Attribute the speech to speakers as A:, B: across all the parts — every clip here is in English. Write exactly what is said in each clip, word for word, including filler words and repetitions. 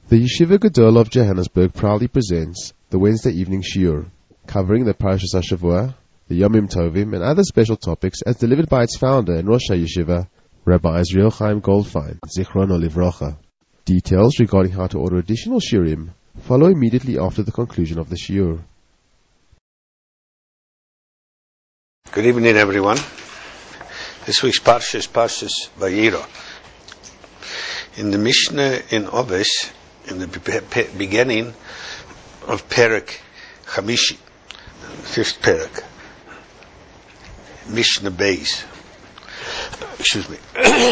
A: The Yeshiva Gedol of Johannesburg proudly presents the Wednesday evening shiur, covering the Parashas HaShavua, the Yomim Tovim, and other special topics as delivered by its founder and Rosh HaYeshiva, Rabbi Israel Chaim Goldfein, Zichrono Livrocha. Details regarding how to order additional shiurim follow immediately after the conclusion of the shiur.
B: Good evening, everyone. This week's Parsha is Parshas Vayiro. In the Mishnah in Ovis, in the be- beginning of Perek Chamishi, fifth Perek, Mishnah Beis. Excuse me.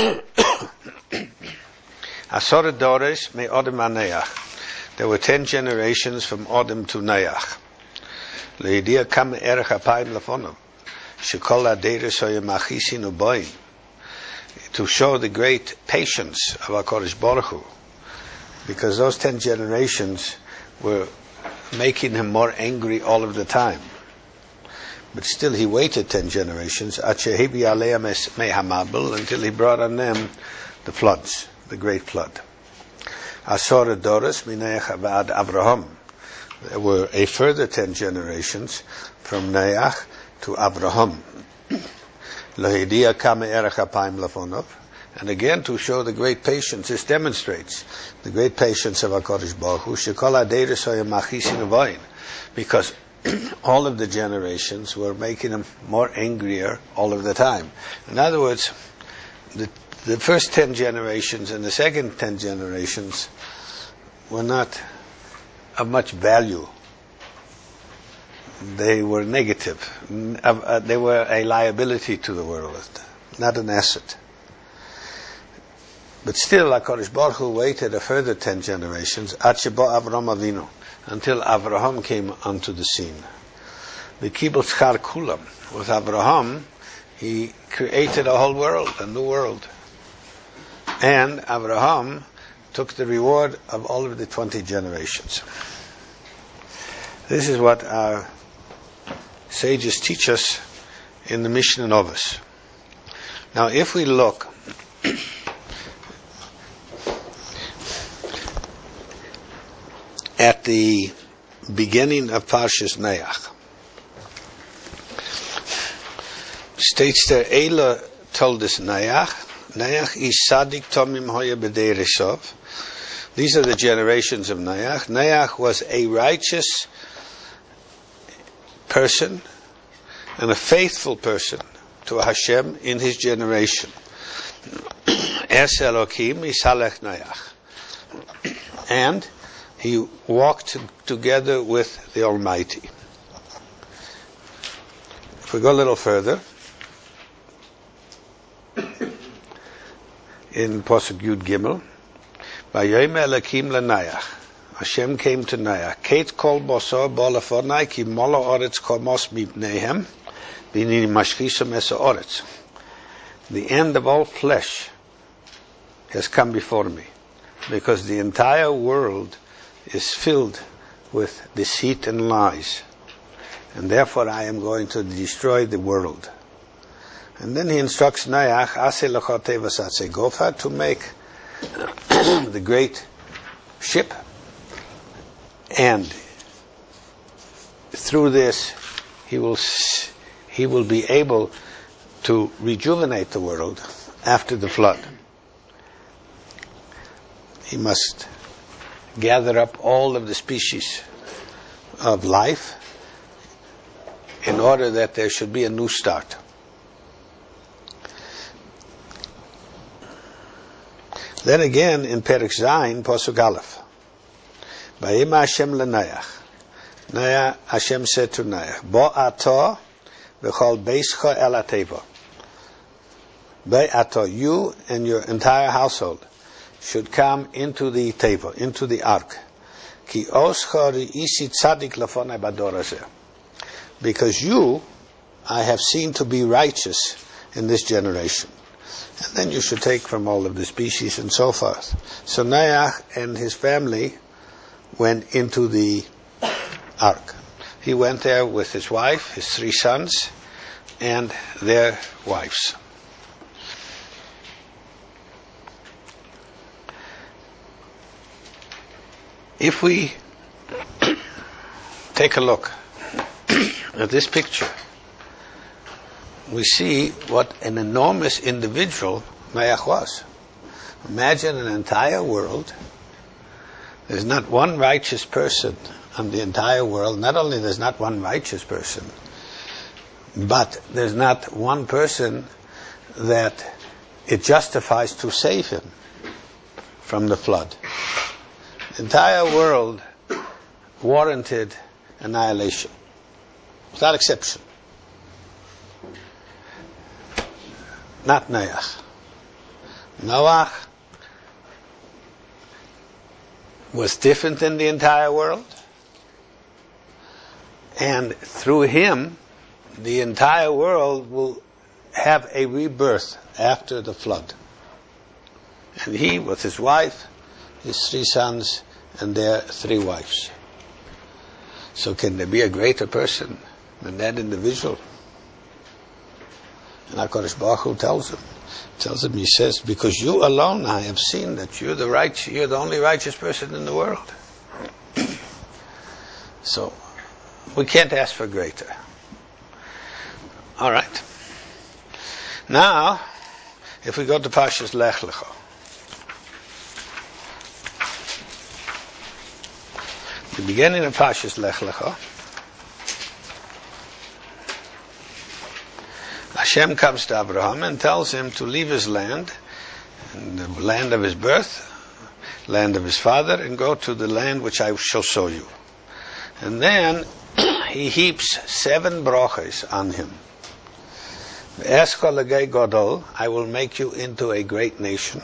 B: Asor Dores me Odem Aneach. There were ten generations from Odem to Neach. Leidia kam erech apayim lafonov. Shekol aderes hoyem achisin uboim. To show the great patience of HaKadosh Baruch Hu, because those ten generations were making him more angry all of the time. But still he waited ten generations, until he brought on them the floods, the great flood. Asor Doros Mineach Avad Avraham. There were a further ten generations from Neach to Avraham. And again, to show the great patience, this demonstrates the great patience of HaKadosh Baruch Hu, because all of the generations were making him more angrier all of the time. In other words, the, the first ten generations and the second ten generations were not of much value. They were negative. Uh, they were a liability to the world, not an asset. But still, HaKadosh Baruch Hu waited a further ten generations, until Avraham came onto the scene. The Kibbutz Char Kulam. With Avraham, he created a whole world, a new world. And Avraham took the reward of all of the twenty generations. This is what our sages teach us in the Mishnah Novus. Now, if we look at the beginning of Parshas Neach, states there, Eila told us Neach, Neach is Sadik Tomim Hoya B'Deireshov. These are the generations of Neach. Neach was a righteous person and a faithful person to Hashem in his generation. Es Elokim Isalech Neach. And he walked together with the Almighty. If we go a little further, in Pasuk Yud Gimel, Vayom Elokim leNeach. Hashem came to Neach. Kate kol bosor bolafonai ki molo oretz komos mipnehem b'nini mashchisam es oretz. The end of all flesh has come before me, because the entire world is filled with deceit and lies, and therefore I am going to destroy the world. And then he instructs Neach, Ase lechote v'satse gofa, to make the great ship, and through this he will he will be able to rejuvenate the world after the flood. He must gather up all of the species of life in order that there should be a new start. Then again in Perek Zayin, Pasuk Aleph, Vayima Hashem leNeach. Neach, Hashem said to Neach, Bo ato v'chol beischa el ateva. Bo ato, you and your entire household should come into the teva, into the ark. Ki oscha re'isi tzadik lefonai bador hazeh. Because you I have seen to be righteous in this generation. And then you should take from all of the species and so forth. So Neach and his family went into the ark. He went there with his wife, his three sons, and their wives. If we take a look at this picture, we see what an enormous individual Noach was. Imagine an entire world. There's not one righteous person on the entire world. Not only there's not one righteous person, but there's not one person that it justifies to save him from the flood. The entire world warranted annihilation, without exception. Not Noach. Noach was different than the entire world, and through him, the entire world will have a rebirth after the flood. And he, with his wife, his three sons, and their three wives. So can there be a greater person than that individual? And HaKadosh Baruch Hu tells him, tells him, he says, because you alone I have seen that you're the right, you're the only righteous person in the world. So we can't ask for greater. All right. Now, if we go to Parshas Lech Lecha, the beginning of Parshas Lech Lecha, Hashem comes to Abraham and tells him to leave his land, and the land of his birth, land of his father, and go to the land which I shall show you. And then he heaps seven brachos on him. Godol, I will make you into a great nation.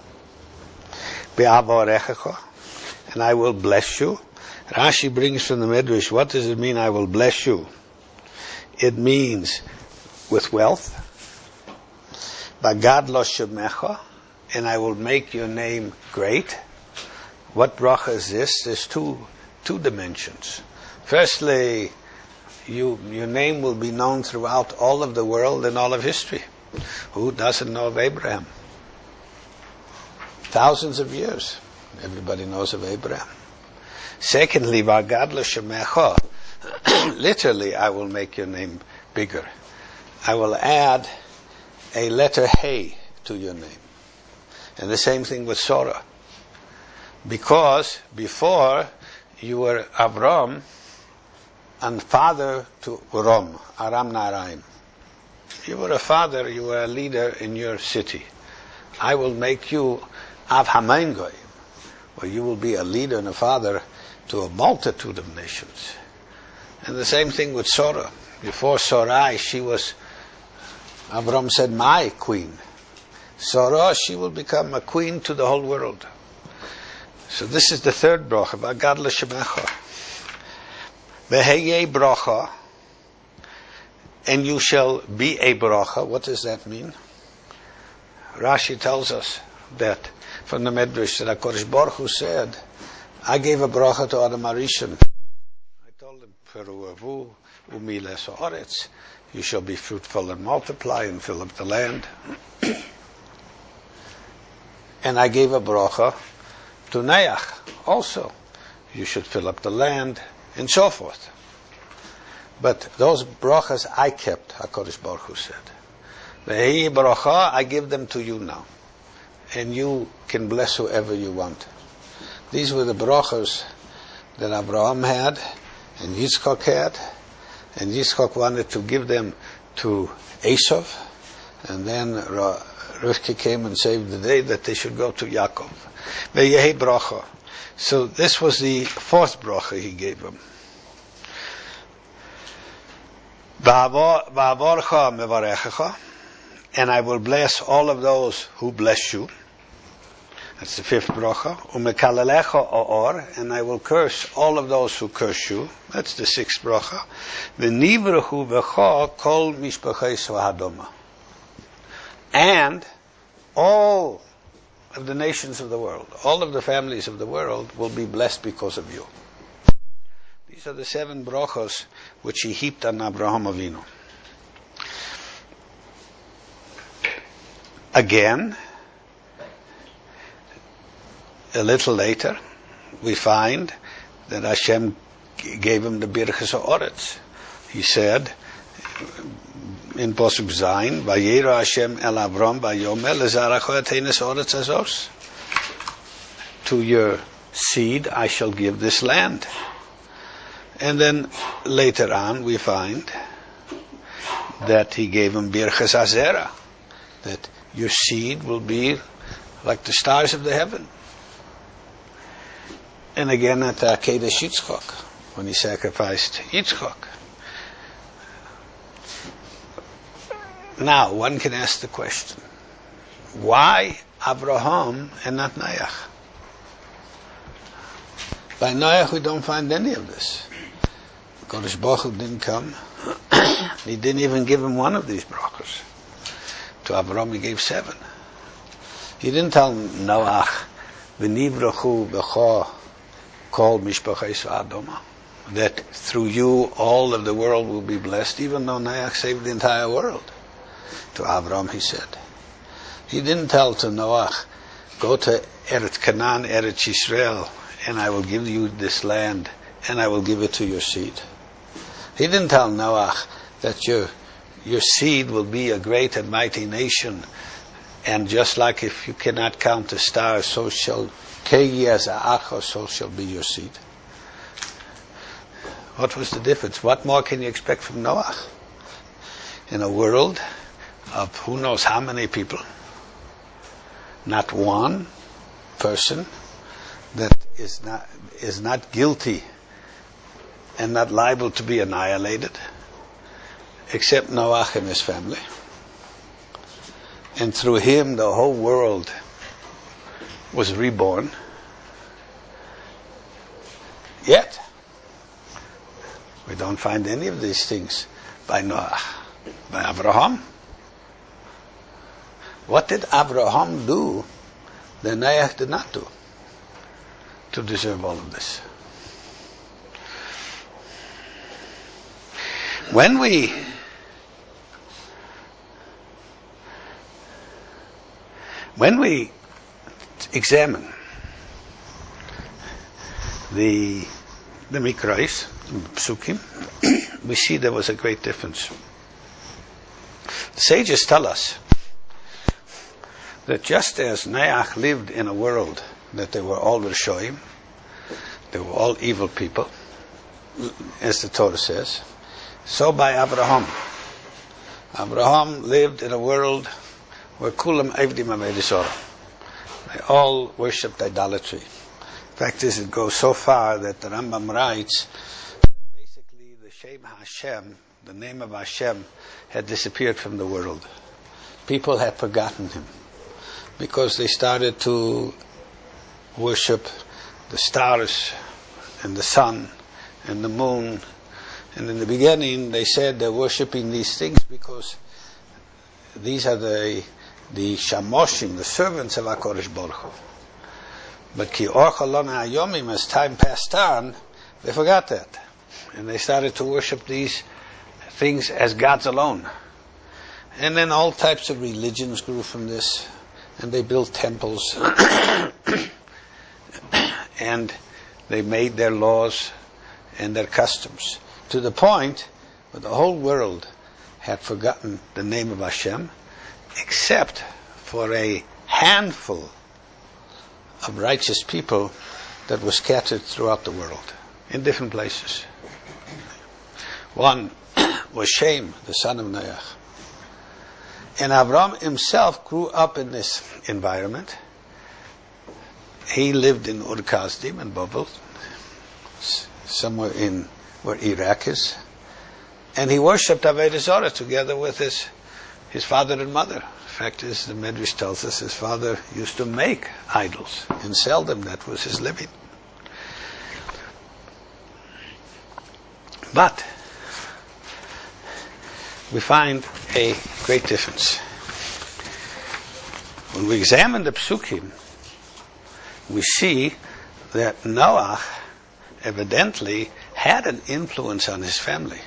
B: And I will bless you. Rashi brings from the Medrash, what does it mean, I will bless you? It means with wealth. Bagad lo shemecha, and I will make your name great. What bracha is this? There's two two dimensions. Firstly, you your name will be known throughout all of the world and all of history. Who doesn't know of Abraham? Thousands of years, everybody knows of Abraham. Secondly, Bagad lo shemecha, literally, I will make your name bigger. I will add a letter Hey to your name. And the same thing with Sarah. Because before you were Avram and father to Rom, Aram Naraim. You were a father, you were a leader in your city. I will make you Av Hamaim Goyim, where you will be a leader and a father to a multitude of nations. And the same thing with Sarah. Before Sarai, she was, Avram said, my queen. Sarah, she will become a queen to the whole world. So this is the third bracha, Bagad l'shemecha. V'heyei bracha, and you shall be a bracha. What does that mean? Rashi tells us that from the Medrash that HaKadosh Baruch Hu said, I gave a bracha to Adam HaRishon. I told him, Peruavu umiles haaretz, you shall be fruitful and multiply and fill up the land. And I gave a bracha to Noach also. You should fill up the land and so forth. But those brachas I kept, HaKadosh Baruch Hu said. Vehi bracha, I give them to you now. And you can bless whoever you want. These were the brachas that Abraham had and Yitzchak had. And Yitzchak wanted to give them to Esav. And then Rivka came and saved the day that they should go to Yaakov. Ve'yehi bracha. So this was the fourth bracha he gave them. Va'avorcha mevarechecha, and I will bless all of those who bless you. That's the fifth bracha. Umekalelecha or, and I will curse all of those who curse you. That's the sixth bracha. V'nivrechu v'cha kol mishpachos ha'adoma. And all of the nations of the world, all of the families of the world will be blessed because of you. These are the seven brachos which he heaped on Abraham Avinu. Again, a little later, we find that Hashem gave him the Birchas Ha'oretz. He said in Pasuk Zayin, Vayera Hashem el Avram vayomer lezaracho etenes Ha'oretz azos. To your seed I shall give this land. And then later on we find that he gave him Birchas Azera, that your seed will be like the stars of the heaven. And again at Akedah Yitzchak, when he sacrificed Yitzchak. Now, one can ask the question, why Abraham and not Noach? By Noach we don't find any of this. Kodesh Baruch Hu didn't come. He didn't even give him one of these brachos. To Abraham he gave seven. He didn't tell Noach, V'nivrachu b'cha kol mishpachos Adama, that through you all of the world will be blessed, even though Noach saved the entire world. To Abraham he said. He didn't tell to Noach, go to Eretz Canaan, Eretz Yisrael, and I will give you this land, and I will give it to your seed. He didn't tell Noach that your your seed will be a great and mighty nation, and just like if you cannot count the stars, so shall Keyi as A'acha, so shall be your seed. What was the difference? What more can you expect from Noach? In a world of who knows how many people, not one person that is not is not guilty and not liable to be annihilated, except Noach and his family. And through him the whole world was reborn. Yet, we don't find any of these things by Noach, by Abraham. What did Abraham do that Noach did not do to deserve all of this? When we when we examine the the Mikrais, the Psukim, we see there was a great difference. The sages tell us that just as Noach lived in a world that they were all Rishoim, they were all evil people, as the Torah says, so by Abraham. Abraham lived in a world where Kulam Evdim Avedisora. They all worshipped idolatry. In fact is, it goes so far that the Rambam writes that basically the Shem Hashem, the name of Hashem, had disappeared from the world. People had forgotten him because they started to worship the stars and the sun and the moon. And in the beginning, they said they're worshipping these things because these are the the shamoshim, the servants of HaKadosh Baruch Hu. But ki orcha lana hayomim, as time passed on, they forgot that, and they started to worship these things as gods alone. And then all types of religions grew from this, and they built temples, and they made their laws and their customs, to the point where the whole world had forgotten the name of Hashem, except for a handful of righteous people that were scattered throughout the world, in different places. One was Shem, the son of Noach. And Abraham himself grew up in this environment. He lived in Ur Kasdim in Babel, somewhere in where Iraq is, and he worshipped Avodah Zarah together with his his father and mother. The fact is, the Medrash tells us his father used to make idols and sell them. That was his living. But we find a great difference. When we examine the Psukim, we see that Noach evidently had an influence on his family,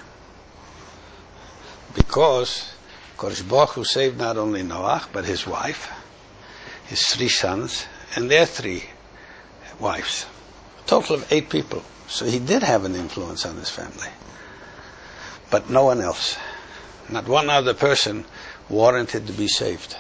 B: because Kodesh Baruch Hu saved not only Noach but his wife, his three sons, and their three wives. Total of eight people. So he did have an influence on his family. But no one else. Not one other person warranted to be saved.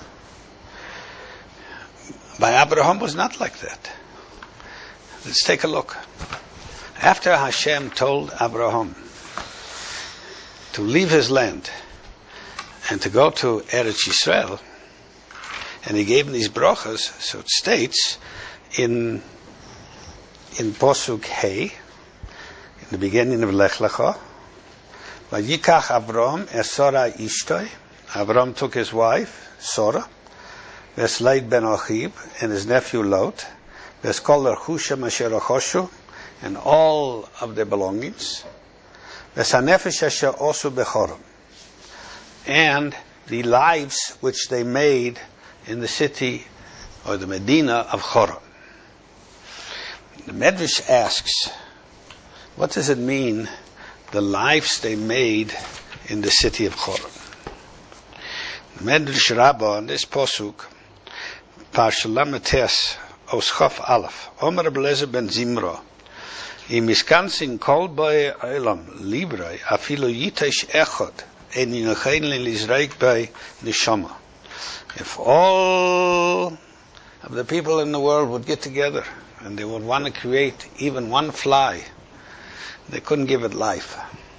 B: By Abraham was not like that. Let's take a look. After Hashem told Abraham to leave his land and to go to Eretz Yisrael, and he gave him these brachas, so it states in in Posuk Hey, in the beginning of Lech Lecha, Vayikach Avram es Sora Ishtoi. Avram took his wife, Sora, Vesleit ben Achib, and his nephew Lot, Veskol Erchusha Asher Achoshu, and all of their belongings, Vesanefesh Asher Osu Bechorim, and the lives which they made in the city or the Medina of Choron. The Medrash asks, what does it mean, the lives they made in the city of Choron? The Medrash Rabbah on this posuk, Parsha Lametes Oschof Aleph, Omer Abelezer ben Zimro, Im Miskansin kol boi olam librei afilu yitesh echod en yinachein lizraik bei neshama. If all of the people in the world would get together and they would want to create even one fly, they couldn't give it life.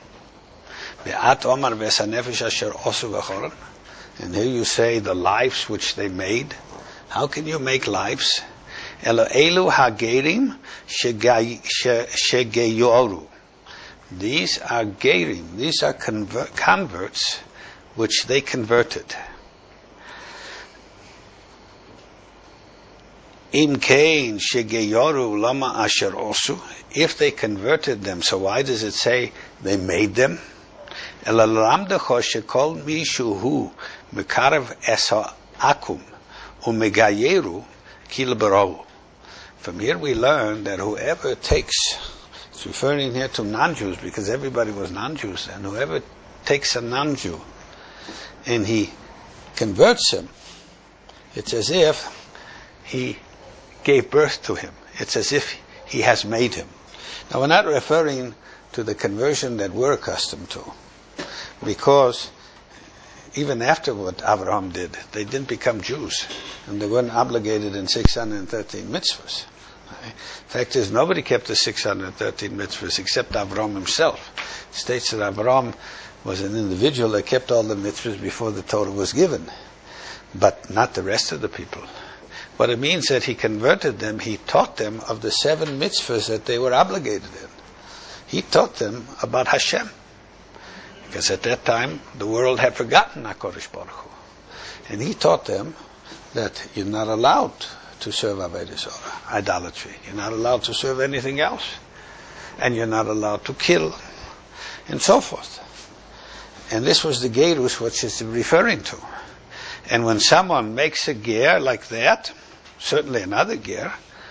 B: And here you say the lives which they made. How can you make lives? Elu hagerim shegeyoru. These are gerim. These are convert, converts which they converted. Im kein shegeyoru lama asher osu. If they converted them, so why does it say they made them? Elalamdecho shekol mishu hu mekarev esa akum umegayeru kilbero. From here we learn that whoever takes, it's referring here to non-Jews because everybody was non-Jews, and whoever takes a non-Jew and he converts him, it's as if he gave birth to him. It's as if he has made him. Now we're not referring to the conversion that we're accustomed to, because even after what Abraham did, they didn't become Jews, and they weren't obligated in six hundred thirteen mitzvahs. Fact is, nobody kept the six hundred thirteen mitzvahs except Abraham himself. It states that Abraham was an individual that kept all the mitzvahs before the Torah was given, but not the rest of the people. What it means that he converted them, he taught them of the seven mitzvahs that they were obligated in. He taught them about Hashem, because at that time the world had forgotten HaKadosh Baruch Hu. And he taught them that you're not allowed to serve Avodah Zarah, idolatry. You're not allowed to serve anything else. And you're not allowed to kill, and so forth. And this was the gerus which it's referring to. And when someone makes a ger like that, certainly another ger,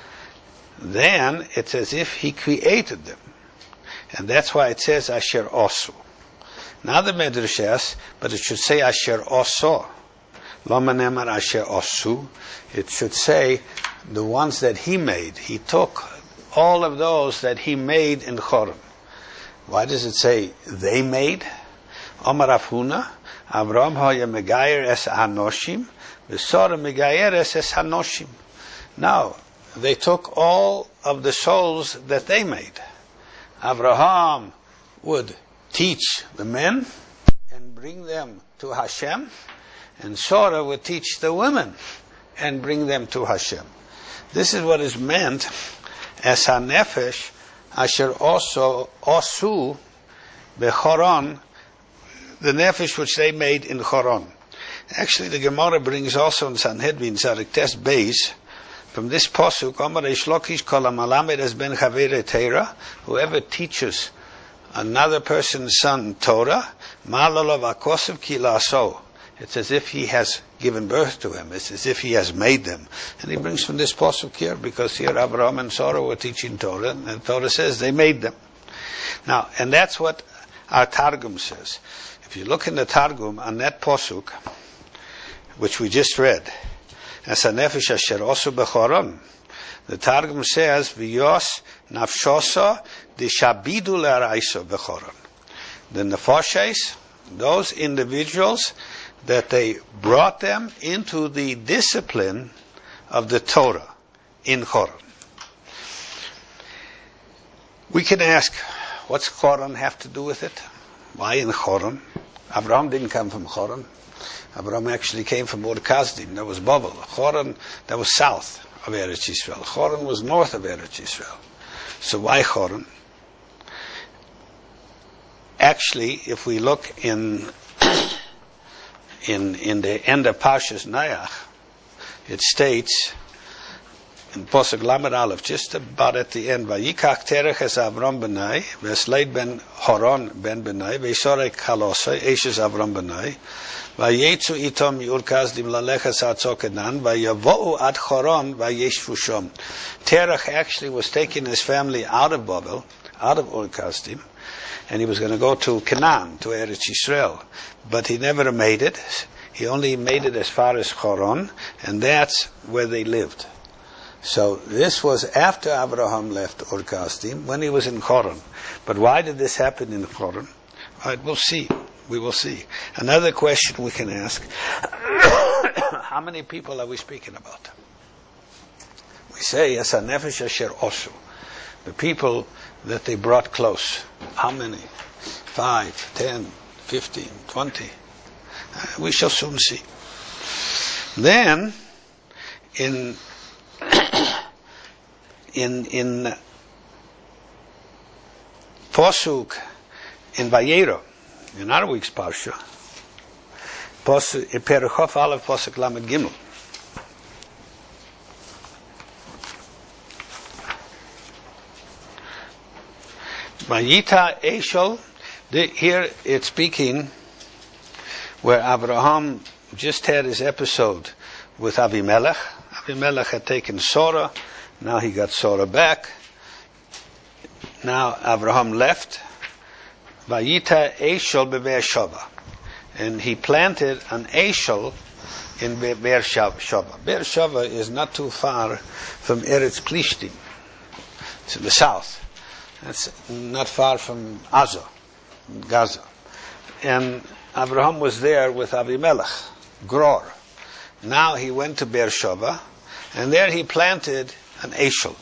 B: then it's as if he created them. And that's why it says Asher Osu. Now the Medrash says, but it should say Asher Oso. Lama Nemar Asher Osu. It should say the ones that he made. He took all of those that he made in Choron. Why does it say they made? Omar Afhuna, Avraham hoya megayer es hanoshim, v'sora megayer es es hanoshim. Now, they took all of the souls that they made. Avraham would teach the men and bring them to Hashem, and Sarah would teach the women and bring them to Hashem. This is what is meant as hanefesh asher also osu bechoron, the nefesh which they made in Choron. Actually, the Gemara brings also in Sanhedrin Zarek Tes Beis from this posuk, Omar Ishlokish kol hamalamed es ben chavere Teira, whoever teaches another person's son Torah, malalov akosev ki la'aso. It's as if he has given birth to him. It's as if he has made them. And he brings from this posuk here, because here Abraham and Sarah were teaching Torah, and Torah says they made them. Now, and that's what our Targum says. If you look in the Targum on that posuk, which we just read, as a nefesh asher osu bechoron, The Targum says, V'yos nafshosa dishabidu le'araiso b'choron. The nefoshes, those individuals, that they brought them into the discipline of the Torah in Choron. We can ask, what's Choron have to do with it? Why in Choron? Abraham didn't come from Choron. Abraham actually came from Ur Kasdim. That was Babel. Choron, that was south of Eretz Yisrael. Choron was north of Eretz Yisrael. So why Choron? Actually, if we look in in in the end of Parshas Nayach, it states in Posuk Lamed Aleph, just about at the end, Vayikach terech es Avram benai, v'esleid ben Horon ben benai, v'yisorei kalosai, eshes Avram benai, v'yetzu itom mi'ur kasdim laleches atzok edan, v'yavo'u ad Horon, v'yeshvu shom. Terech actually was taking his family out of Babel, out of Ur Kasdim, and he was going to go to Canaan, to Eretz Yisrael. But he never made it. He only made it as far as Choron, and that's where they lived. So this was after Abraham left Ur Kasdim, when he was in Choron. But why did this happen in Choron? All right, we'll see. We will see. Another question we can ask, how many people are we speaking about? We say, Yasa nefesh asher osu, the people that they brought close. How many? Five, ten, fifteen, twenty. Uh, we shall soon see. Then, in in in Posuk in Vayero, in our week's parsha, Posuk Perichof Aleph Posuk Lamed Gimel. Vayita Eshol. Here it's speaking where Abraham just had his episode with Avimelech. Avimelech had taken Sora. Now he got Sora back. Now Abraham left. Vayita Eshol beBeersheva, and he planted an Eshol in Beersheva. Beersheva is not too far from Eretz Plishtim. It's in the south. It's not far from Gaza, Gaza. And Abraham was there with Avimelech, Gror. Now he went to Beersheva, and there he planted an Eshel.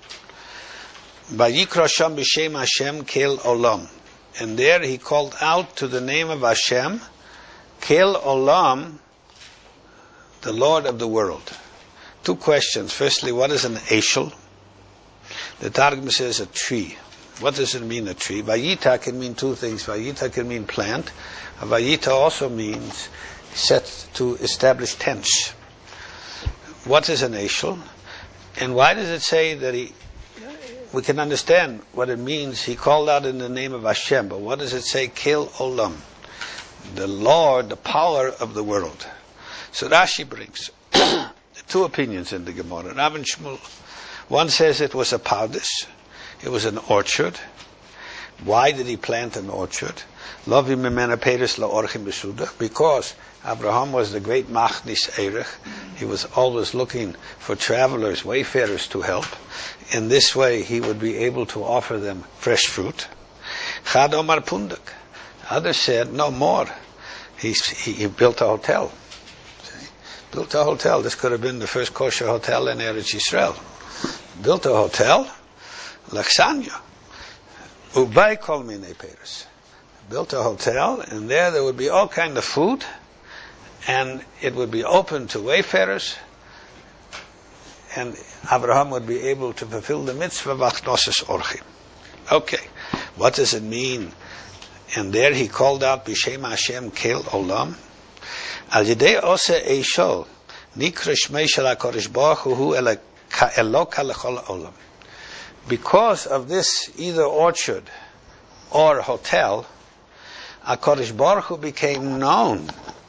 B: Vayikra sham b'shem Hashem kel olam. And there he called out to the name of Hashem, kel olam, the Lord of the world. Two questions. Firstly, what is an Eshel? The Targum says a tree. What does it mean, a tree? Vayita can mean two things. Vayita can mean plant. Vayita also means set to establish tents. What is an Eshel? And why does it say that he, we can understand what it means, he called out in the name of Hashem, but what does it say? Kel olam, the Lord, the power of the world. So Rashi brings two opinions in the Gemara. Rav and Shmuel, one says it was a pardes, it was an orchard. Why did he plant an orchard? Lovim memena peres laorchim besuda, because Abraham was the great machnis erech. He was always looking for travelers, wayfarers to help. In this way, he would be able to offer them fresh fruit. Chad Omar Pundak. Others said, no more. He, he, he built a hotel. See? Built a hotel. This could have been the first kosher hotel in Eretz Yisrael. Built a hotel, Laksanya. Ubay kol minei peres. Built a hotel, and there there would be all kind of food, and it would be open to wayfarers, and Abraham would be able to fulfill the mitzvah of achnosis orchim. Okay, what does it mean? And there he called out b'shem Hashem kel olam. Al yedei ose eishol nikra shmei shel HaKadosh Baruch Hu eloka lechol olam. Because of this either orchard or hotel, HaKadosh Baruch Hu became known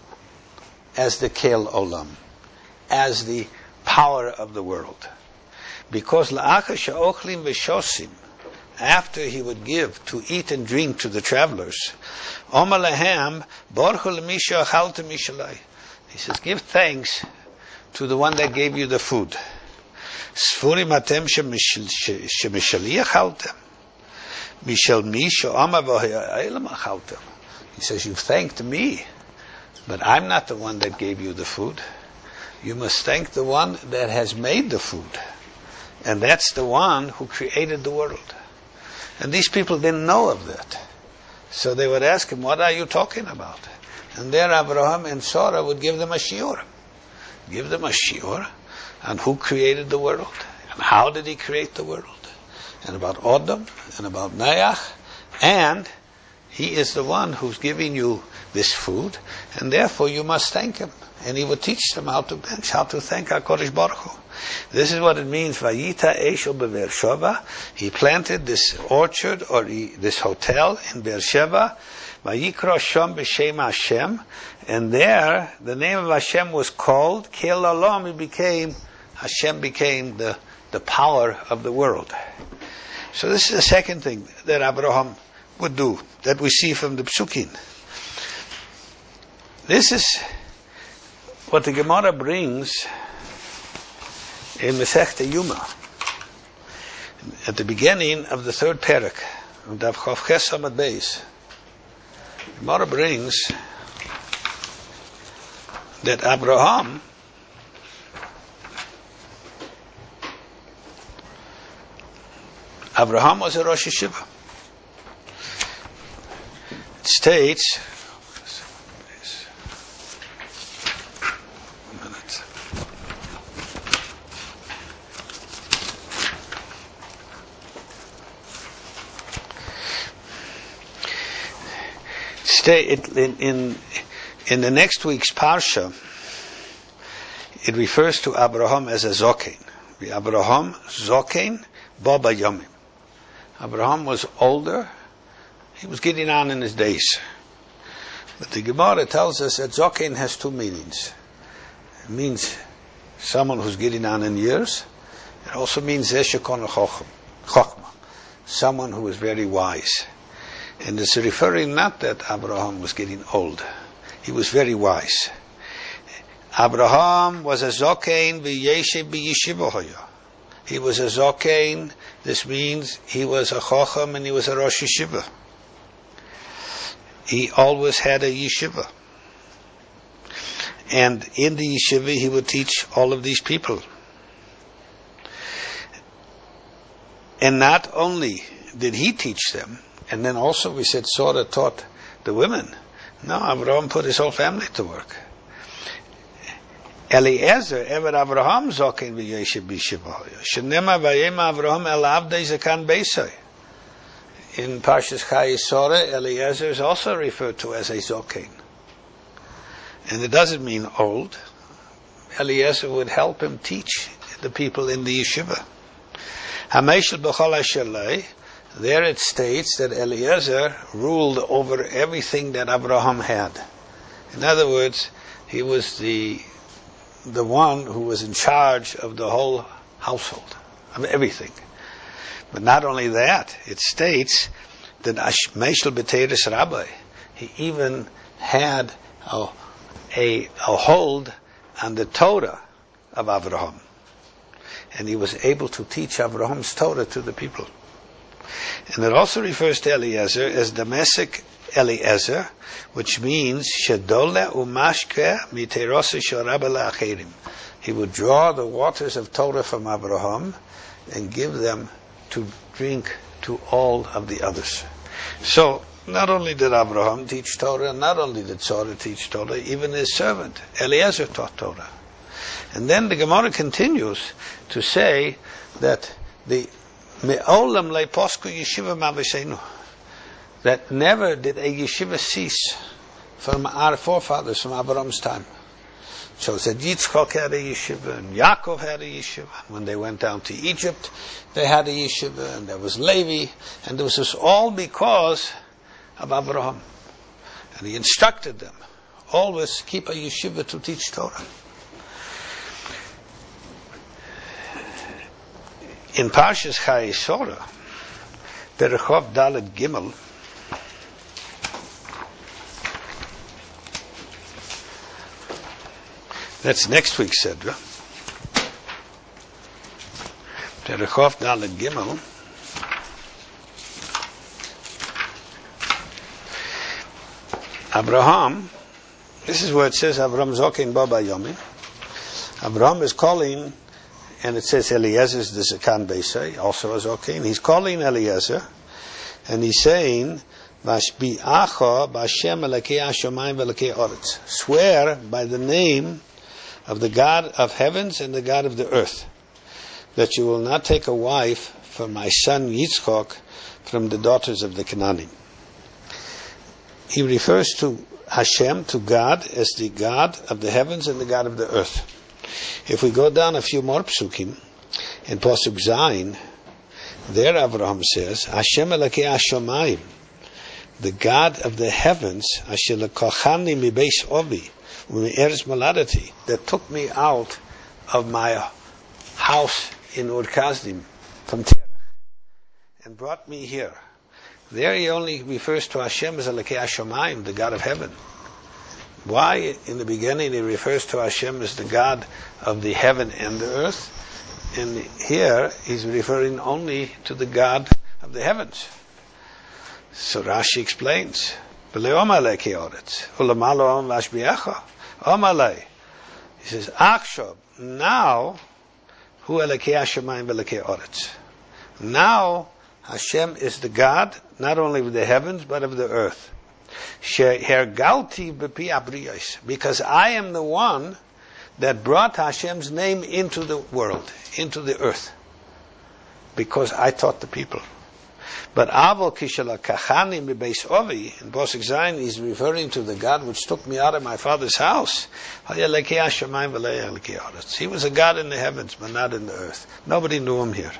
B: as the Kel Olam, as the power of the world. Because la'achar she'ochlim v'shosim, after he would give to eat and drink to the travelers, Omar lehem Baruch Hu l'misha achalta mishalai. He says, give thanks to the one that gave you the food. Sfurim atem shemishaliach haltem. Mishel mi she'amar v'ha'elam achaltem. He says, you've thanked me, but I'm not the one that gave you the food. You must thank the one that has made the food. And that's the one who created the world. And these people didn't know of that. So they would ask him, what are you talking about? And there Abraham and Sarah would give them a shiur. Give them a shiur on who created the world, and how did he create the world, and about Adam, and about Noach, and he is the one who's giving you this food, and therefore you must thank him. And he would teach them how to bench, how to thank HaKadosh Baruch Hu. This is what it means, Vayita Eshel be'Be'er Sheva. He planted this orchard, or he, this hotel in Be'er Sheva, Vayikra Sham b'Shem Hashem, and there the name of Hashem was called Kel Olam. He became Hashem became the the power of the world. So this is the second thing that Abraham would do, that we see from the Psukim. This is what the Gemara brings in Masechta Yuma, at the beginning of the third parak of Daf Chav Ches Amud Beis. Gemara brings that Abraham Abraham was a Rosh Yeshiva. It states, one minute. Stay it, in, in in the next week's parsha. It refers to Abraham as a zokein. The Abraham zokein baba yomim. Abraham was older. He was getting on in his days. But the Gemara tells us that zokein has two meanings. It means someone who's getting on in years. It also means zeshekon chochma, someone who is very wise. And it's referring not that Abraham was getting old. He was very wise. Abraham was a zokein v'yeshev b'yeshiva hoya. He was a zokein. This means he was a chacham and he was a rosh yeshiva. He always had a yeshiva. And in the yeshiva he would teach all of these people. And not only did he teach them, and then also we said Sarah taught the women. No, Abraham put his whole family to work. Eliezer, Eved Abraham, zokein v'yeshev b'yeshiva. Shenema vayema Abraham el avdei zakan beisai. In Parshas Chayei Sarah, Eliezer is also referred to as a zokein. And it doesn't mean old. Eliezer would help him teach the people in the yeshiva. Hameshel b'chol ashelei. There it states that Eliezer ruled over everything that Abraham had. In other words, he was the the one who was in charge of the whole household, of everything. But not only that, it states that Meshel B'Teres Rabbi, he even had a, a, a hold on the Torah of Abraham. And he was able to teach Abraham's Torah to the people. And it also refers to Eliezer as Damasik Eliezer, which means Shadole Umashke Miterose Shorabel Acherim. He would draw the waters of Torah from Abraham and give them to drink to all of the others. So, not only did Abraham teach Torah, not only did Sarah teach Torah, even his servant Eliezer taught Torah. And then the Gemara continues to say that the Me'olam le'posku yeshiva ma'avesenu, that never did a yeshiva cease from our forefathers, from Abraham's time. So that Yitzchak had a yeshiva, and Yaakov had a yeshiva. When they went down to Egypt, they had a yeshiva, and there was Levi, and this was all because of Abraham. And he instructed them, always keep a yeshiva to teach Torah. In Parshas Chayei Sarah, Berachov Dalet Gimel, that's next week's Sedra. Perichov Dalet Gimel. Abraham, this is where it says Abraham Zokin Baba Yomi. Abraham is calling, and it says Eliezer is the Zakan Beisai, also a Zokin. He's calling Eliezer, and he's saying, Vashbi'acha b'Hashem elokei hashamayim v'elokei oretz. Swear by the name of the God of heavens and the God of the earth, that you will not take a wife for my son Yitzchok from the daughters of the Canaanim. He refers to Hashem, to God, as the God of the heavens and the God of the earth. If we go down a few more psukim, in Pasuk Zayin, there Avraham says, Hashem elokei hashamayim, the God of the heavens, Asher lekochani mibeis ovi, u'me'eretz moladati, that took me out of my house in Ur Kasdim, from Terach, and brought me here. There he only refers to Hashem as Elokei Hashamayim, the God of heaven. Why in the beginning he refers to Hashem as the God of the heaven and the earth? And here he's referring only to the God of the heavens. So Rashi explains, he says, Achshav, now, Hu Elokei Hashamayim v'Elokei Oretz. Now, Hashem is the God, not only of the heavens, but of the earth. Shehergalti b'pi abriyos, because I am the one that brought Hashem's name into the world, into the earth, because I taught the people. But Avol Kishala Kachani Mibeis Ovi, in Pasuk Zayin, he's referring to the God which took me out of my father's house. He was a God in the heavens, but not in the earth. Nobody knew him here.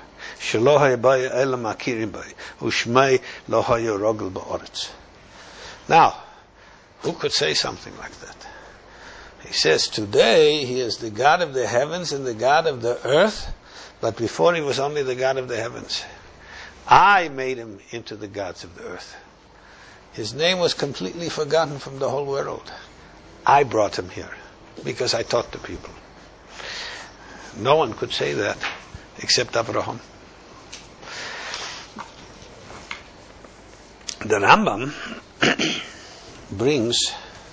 B: Now, who could say something like that? He says, today he is the God of the heavens and the God of the earth, but before he was only the God of the heavens. I made him into the gods of the earth. His name was completely forgotten from the whole world. I brought him here because I taught the people. No one could say that except Abraham. The Rambam brings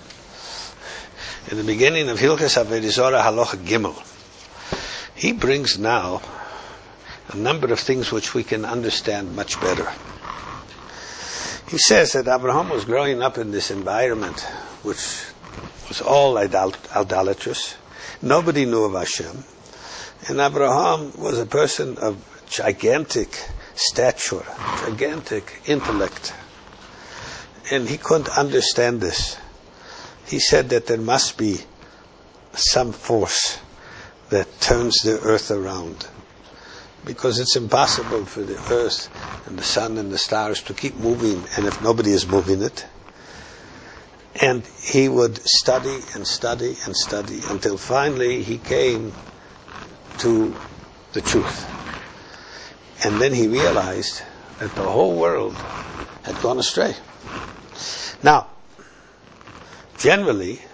B: in the beginning of Hilchos Avodah Zarah Halacha Gimel, he brings now a number of things which we can understand much better. He says that Abraham was growing up in this environment which was all idol- idolatrous. Nobody knew of Hashem. And Abraham was a person of gigantic stature, gigantic intellect. And he couldn't understand this. He said that there must be some force that turns the earth around, because it's impossible for the earth and the sun and the stars to keep moving, and if nobody is moving it. And he would study and study and study until finally he came to the truth. And then he realized that the whole world had gone astray. Now, generally,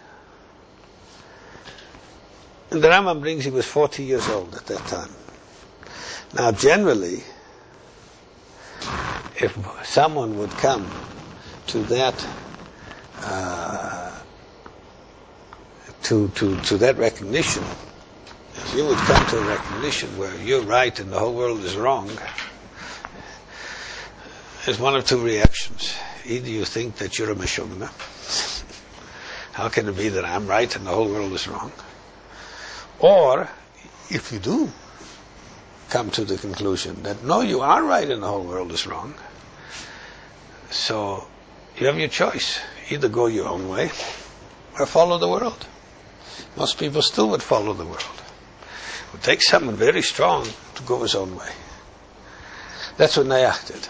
B: and the Rambam brings he was forty years old at that time. Now, generally, if someone would come to that uh, to to to that recognition, if you would come to a recognition where you're right and the whole world is wrong, there's one of two reactions. Either you think that you're a Meshugna. How can it be that I'm right and the whole world is wrong? Or, if you do come to the conclusion that no, you are right and the whole world is wrong, so you have your choice. Either go your own way or follow the world. Most people still would follow the world. It would take someone very strong to go his own way. That's what Noach did.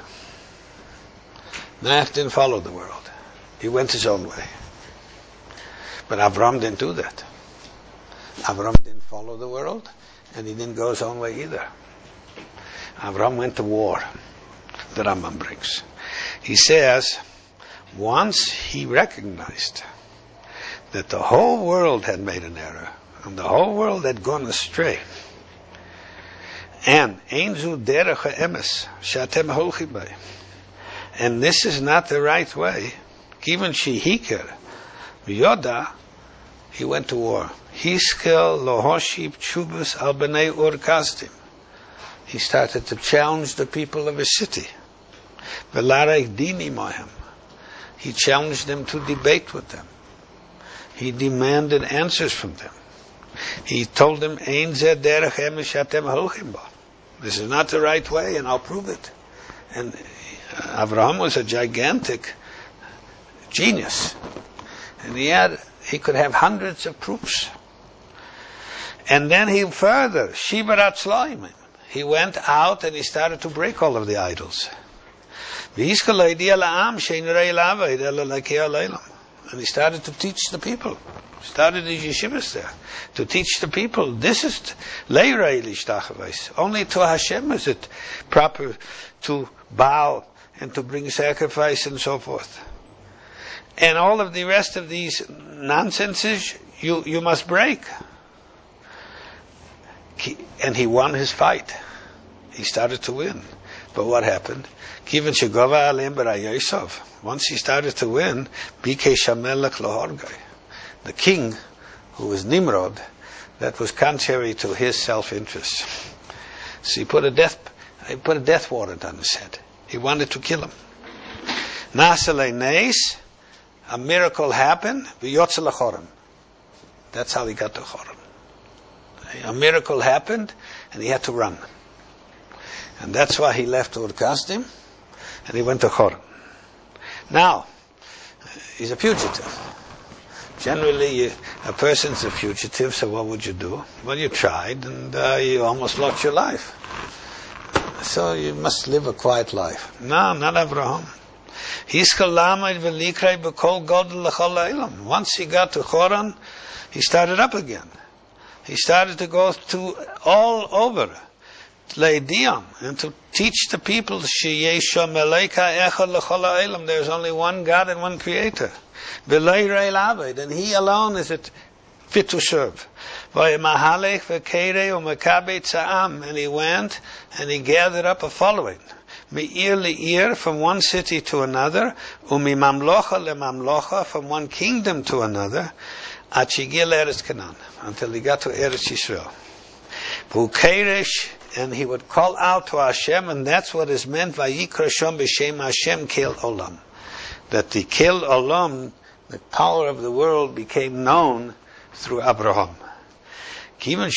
B: Noach didn't follow the world. He went his own way. But Avram didn't do that. Avram didn't follow the world, and he didn't go his own way either. Avram went to war, the Rambam brings. He says, once he recognized that the whole world had made an error, and the whole world had gone astray, And ein zu derech ha'emes she'atem holchim bei. And this is not the right way. Given shehiker v'yoda, he went to war. Hiskel lo hoshib tshubas al b'nei ur kasdim. He started to challenge the people of his city. V'larei dini mohem. He challenged them to debate with them. He demanded answers from them. He told them, Ein zeh derech emes she'atem holchim bo. This is not the right way, and I'll prove it. And Avraham was a gigantic genius. And he had, he could have hundreds of proofs. And then he further, Shibarat Shloim. He went out and he started to break all of the idols. And he started to teach the people. Started his yeshivas there. To teach the people, this is only to Hashem is it proper to bow and to bring sacrifice and so forth. And all of the rest of these nonsenses you, you must break. And he won his fight. He started to win. But what happened? Once he started to win, the king, who was Nimrod, that was contrary to his self-interest. So he put a death, he put a death warrant on his head. He wanted to kill him. Nasale Neis, a miracle happened, v'yotze lechorim. That's how he got to Chorim. A miracle happened, and he had to run. And that's why he left Ur Kasdim, and he went to Chorim. Now, he's a fugitive. Generally, you, a person's a fugitive, so what would you do? Well, you tried, and uh, you almost lost your life. So you must live a quiet life. No, not Avraham. Once he got to Choran, he started up again. He started to go to all over, Leidiyam, and to teach the people, there's only one God and one Creator. And he alone is it fit to serve. And he went and he gathered up a following. From one city to another, from one kingdom to another, until he got to Eretz Yisrael. And he would call out to Hashem, and that's what is meant by Yikra Shom B'Shem Hashem Kel Olam. That the Kel Olam, the power of the world, became known through Abraham. And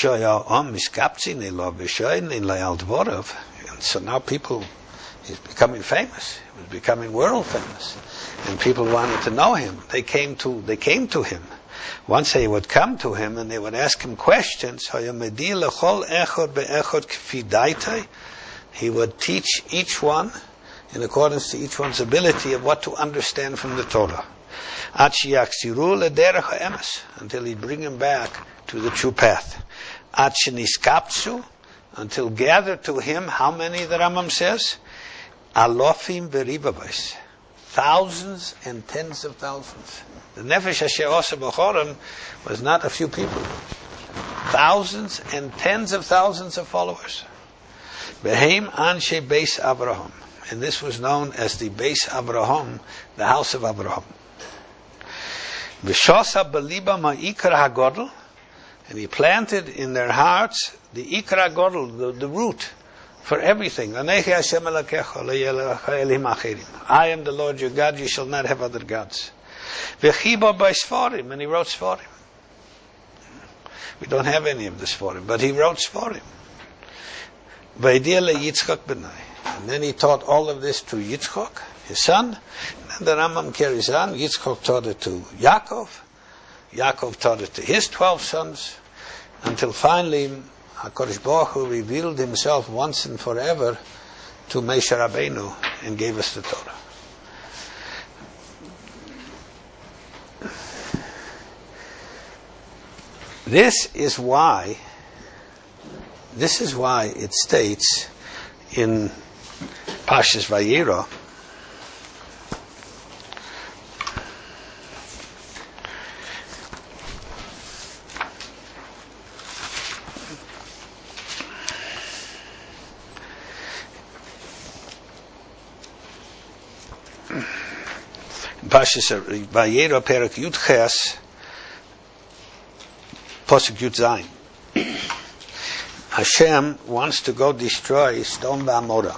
B: so now people, he's becoming famous. He was becoming world famous. And people wanted to know him. They came to, they came to him. Once they would come to him and they would ask him questions, he would teach each one in accordance to each one's ability of what to understand from the Torah. Until he'd bring him back to the true path. Until gathered to him, how many the Rambam says? Alofim beribabais. Thousands and tens of thousands. The Nefesh Asher Osa B'Chorim was not a few people. Thousands and tens of thousands of followers. Behem Anshe Beis Abraham. And this was known as the Beis Abraham, the house of Abraham. V'shosa b'liba ma'ikra hagodl. And he planted in their hearts the ikra godl, the, the root for everything. I am the Lord your God, you shall not have other gods. V'chiba by Sforim, and he wrote Sforim. We don't have any of the Sforim, but he wrote Sforim. V'idiyah leYitzchak b'nai. And then he taught all of this to Yitzchak, his son. And then the Rambam carries on. Yitzchak taught it to Yaakov. Yaakov taught it to his twelve sons. Until finally, HaKadosh Baruch Hu revealed himself once and forever to Moshe Rabbeinu and gave us the Torah. This is why, this is why it states in Parshas Vayera, Pashas Vayera Perek Yud Ches Pasuk Yud Zayin. Hashem wants to go destroy Sodom V'Amorah.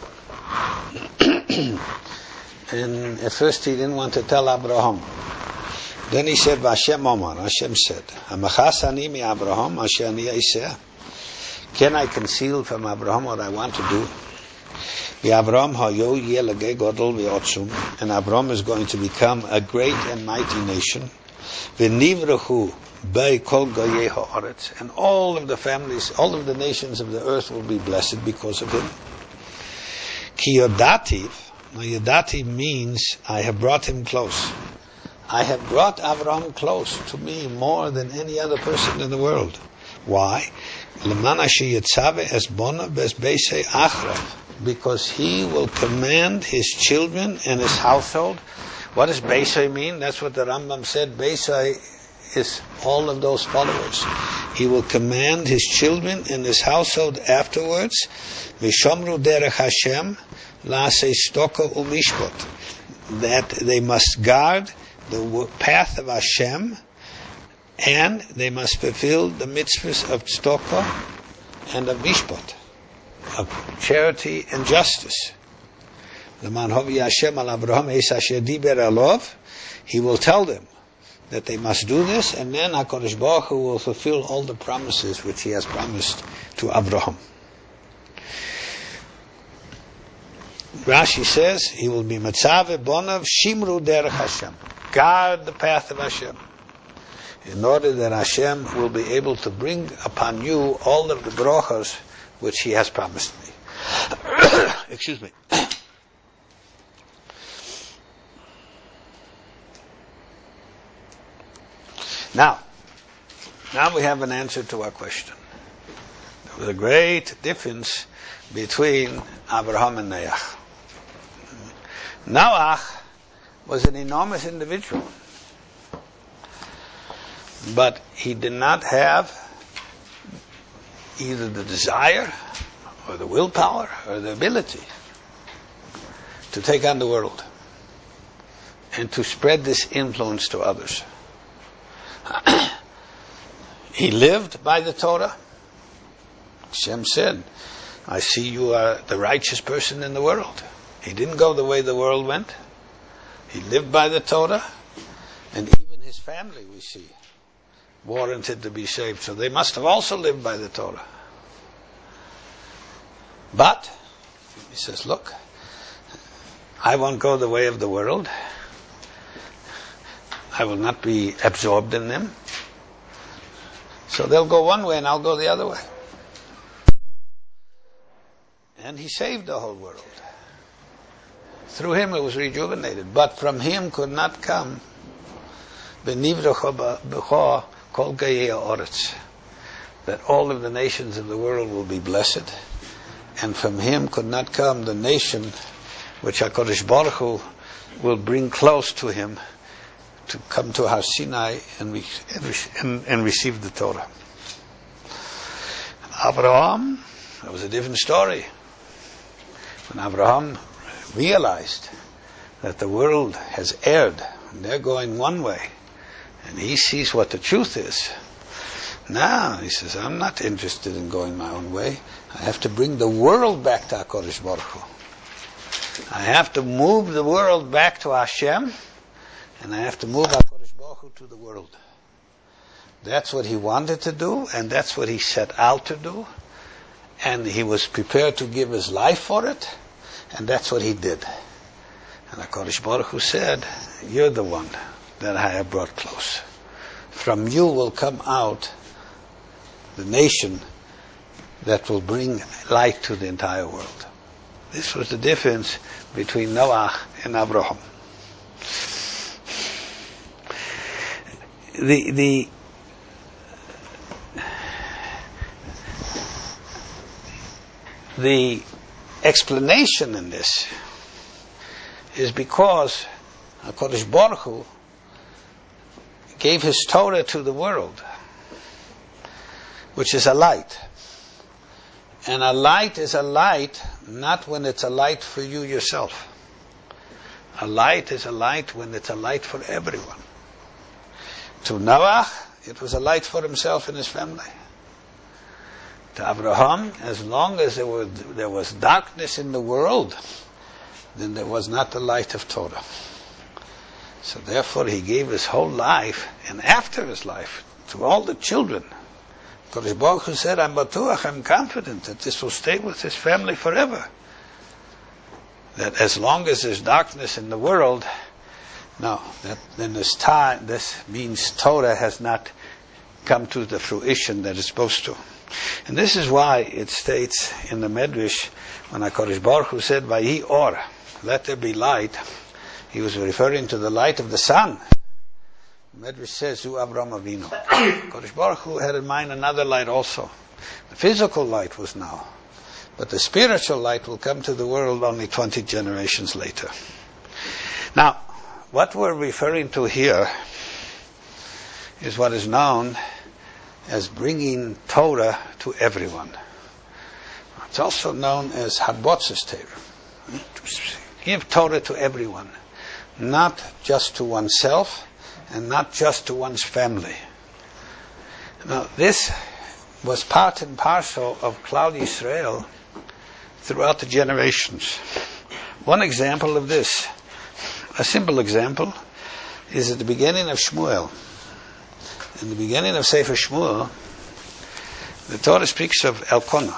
B: And at first he didn't want to tell Abraham. Then he said, Vashem Omar, Hashem said, Amachas ani mi Abraham, asher ani eiseh. Can I conceal from Abraham what I want to do? Abraham hayo yeh legei godol v'otzum, and Abraham is going to become a great and mighty nation. V'nivrachu bei kol goyei ha'aretz, and all of the families, all of the nations of the earth will be blessed because of him. Ki yodativ, now yodativ means I have brought him close. I have brought Abraham close to me more than any other person in the world. Why? L'man asher yitzave es bona bes beisei achrav, because he will command his children and his household. What does beisei mean? That's what the Rambam said. Beisei is all of those followers. He will command his children and his household afterwards. V'shomru derech Hashem la'asei stoko u'mishpot, that they must guard the path of Hashem, and they must fulfill the mitzvahs of tzedakah and of mishpat, of charity and justice. The man hovi Hashem al Abraham es asher diber alov, he will tell them that they must do this, and then HaKadosh Baruch Hu will fulfill all the promises which he has promised to Abraham. Rashi says he will be Matzave Bonav Shimru Derech Hashem, guard the path of Hashem, in order that Hashem will be able to bring upon you all of the brachos which he has promised me. Excuse me. Now, now we have an answer to our question. There was a great difference between Abraham and Noach. Noach was an enormous individual, but he did not have either the desire or the willpower or the ability to take on the world and to spread this influence to others. He lived by the Torah. Hashem said, I see you are the righteous person in the world. He didn't go the way the world went. He lived by the Torah, and even his family, we see, warranted to be saved. So they must have also lived by the Torah. But, he says, look, I won't go the way of the world. I will not be absorbed in them. So they'll go one way and I'll go the other way. And he saved the whole world. Through him it was rejuvenated. But from him could not come that all of the nations of the world will be blessed. And from him could not come the nation which HaKadosh Baruch Hu will bring close to him to come to Har Sinai and, re- and, and receive the Torah. Abraham, that was a different story. When Abraham realized that the world has erred, and they're going one way, and he sees what the truth is, now he says, I'm not interested in going my own way. I have to bring the world back to HaKadosh Baruch Hu. I have to move the world back to Hashem, and I have to move HaKadosh Baruch Hu to the world. That's what he wanted to do, and that's what he set out to do, and he was prepared to give his life for it, and that's what he did. And HaKadosh Baruch Hu said, you're the one that I have brought close. From you will come out the nation that will bring light to the entire world. This was the difference between Noah and Abraham. The the the explanation in this is because HaKadosh Baruch Hu gave his Torah to the world, which is a light. And a light is a light not when it's a light for you yourself. A light is a light when it's a light for everyone. To Noah, it was a light for himself and his family. To Abraham, as long as there was, there was darkness in the world, then there was not the light of Torah. So therefore he gave his whole life, and after his life, to all the children. Kodesh Baruch Hu said, I'm batuach, I'm confident that this will stay with his family forever. That as long as there's darkness in the world, no, that then this time, this means Torah has not come to the fruition that it's supposed to. And this is why it states in the Medrash, when HaKadosh Baruch Hu said, Vayi or, let there be light, he was referring to the light of the sun. The Medrash says, Zu Avram Avinu. HaKadosh Baruch Hu had in mind another light also. The physical light was now. But the spiritual light will come to the world only twenty generations later. Now, what we're referring to here is what is known as bringing Torah to everyone. It's also known as Harbotzes Torah. Give Torah to everyone, not just to oneself and not just to one's family. Now, this was part and parcel of Klal Yisrael throughout the generations. One example of this, a simple example, is at the beginning of Shmuel. In the beginning of Sefer Shmuel, the Torah speaks of Elkanah.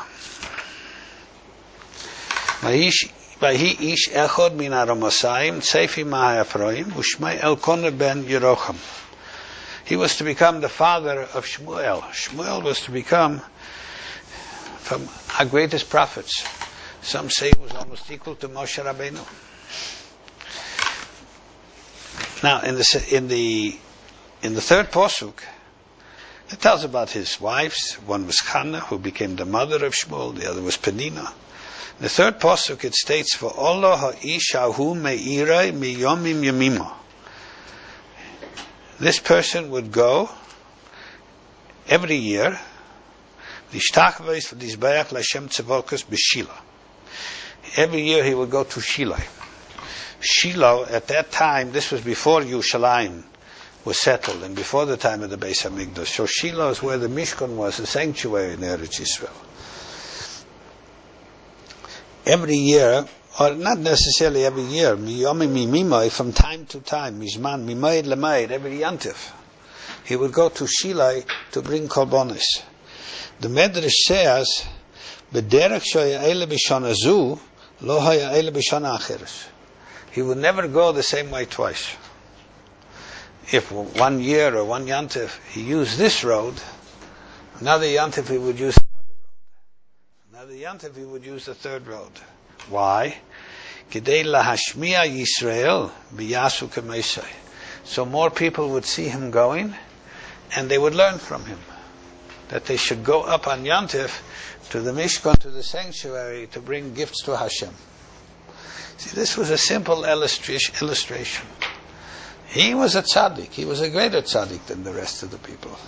B: Vahi ish echod min Aramasayim tzefi ma'Ephraim u'shmei Elkanah ben Yerocham. He was to become the father of Shmuel. Shmuel was to become from our greatest prophets. Some say he was almost equal to Moshe Rabbeinu. Now, in the in the in the third pasuk, it tells about his wives. One was Hannah, who became the mother of Shmuel. The other was Penina. In the third pasuk, it states, "For Allah ha'ishahu me'irai miyomim yamima." This person would go every year, l'shtachveis v'lizbeach l'Hashem tzavokos b'Shila. Every year he would go to Shiloh. Shiloh, at that time, this was before Yerushalayim was settled and before the time of the Beis HaMikdash. So Shiloh is where the Mishkan was, the sanctuary in Eretz Yisrael. Every year, or not necessarily every year, from time to time, mizman, mimayid lemayid, every yantif, he would go to Shiloh to bring korbanos. The Medrash says, "B'derech shoya'ele b'shana zu, lo haya'ele b'shana acheres." He would never go the same way twice. If one year or one yantif he used this road, another yantif he would use another road. Another yantif he would use the third road. Why? Kidei lahashmiya Yisrael biyasu k'meisai. So more people would see him going, and they would learn from him that they should go up on yantif to the Mishkan, to the sanctuary, to bring gifts to Hashem. See, this was a simple illustration. He was a tzaddik. He was a greater tzaddik than the rest of the people.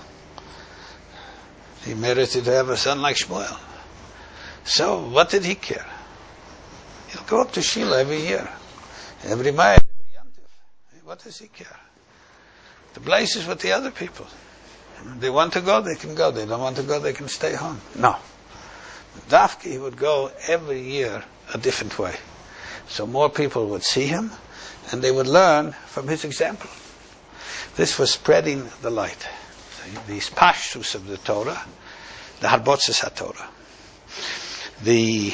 B: He merited to have a son like Shmuel. So, what did he care? He'll go up to Shiloh every year, every Ma'ed, every Yantif. What does he care? The place is with the other people. They want to go, they can go. They don't want to go, they can stay home. No. Dafki, he would go every year a different way. So more people would see him, and they would learn from his example. This was spreading the light. These pashtus of the Torah, the harbotzes HaTorah. The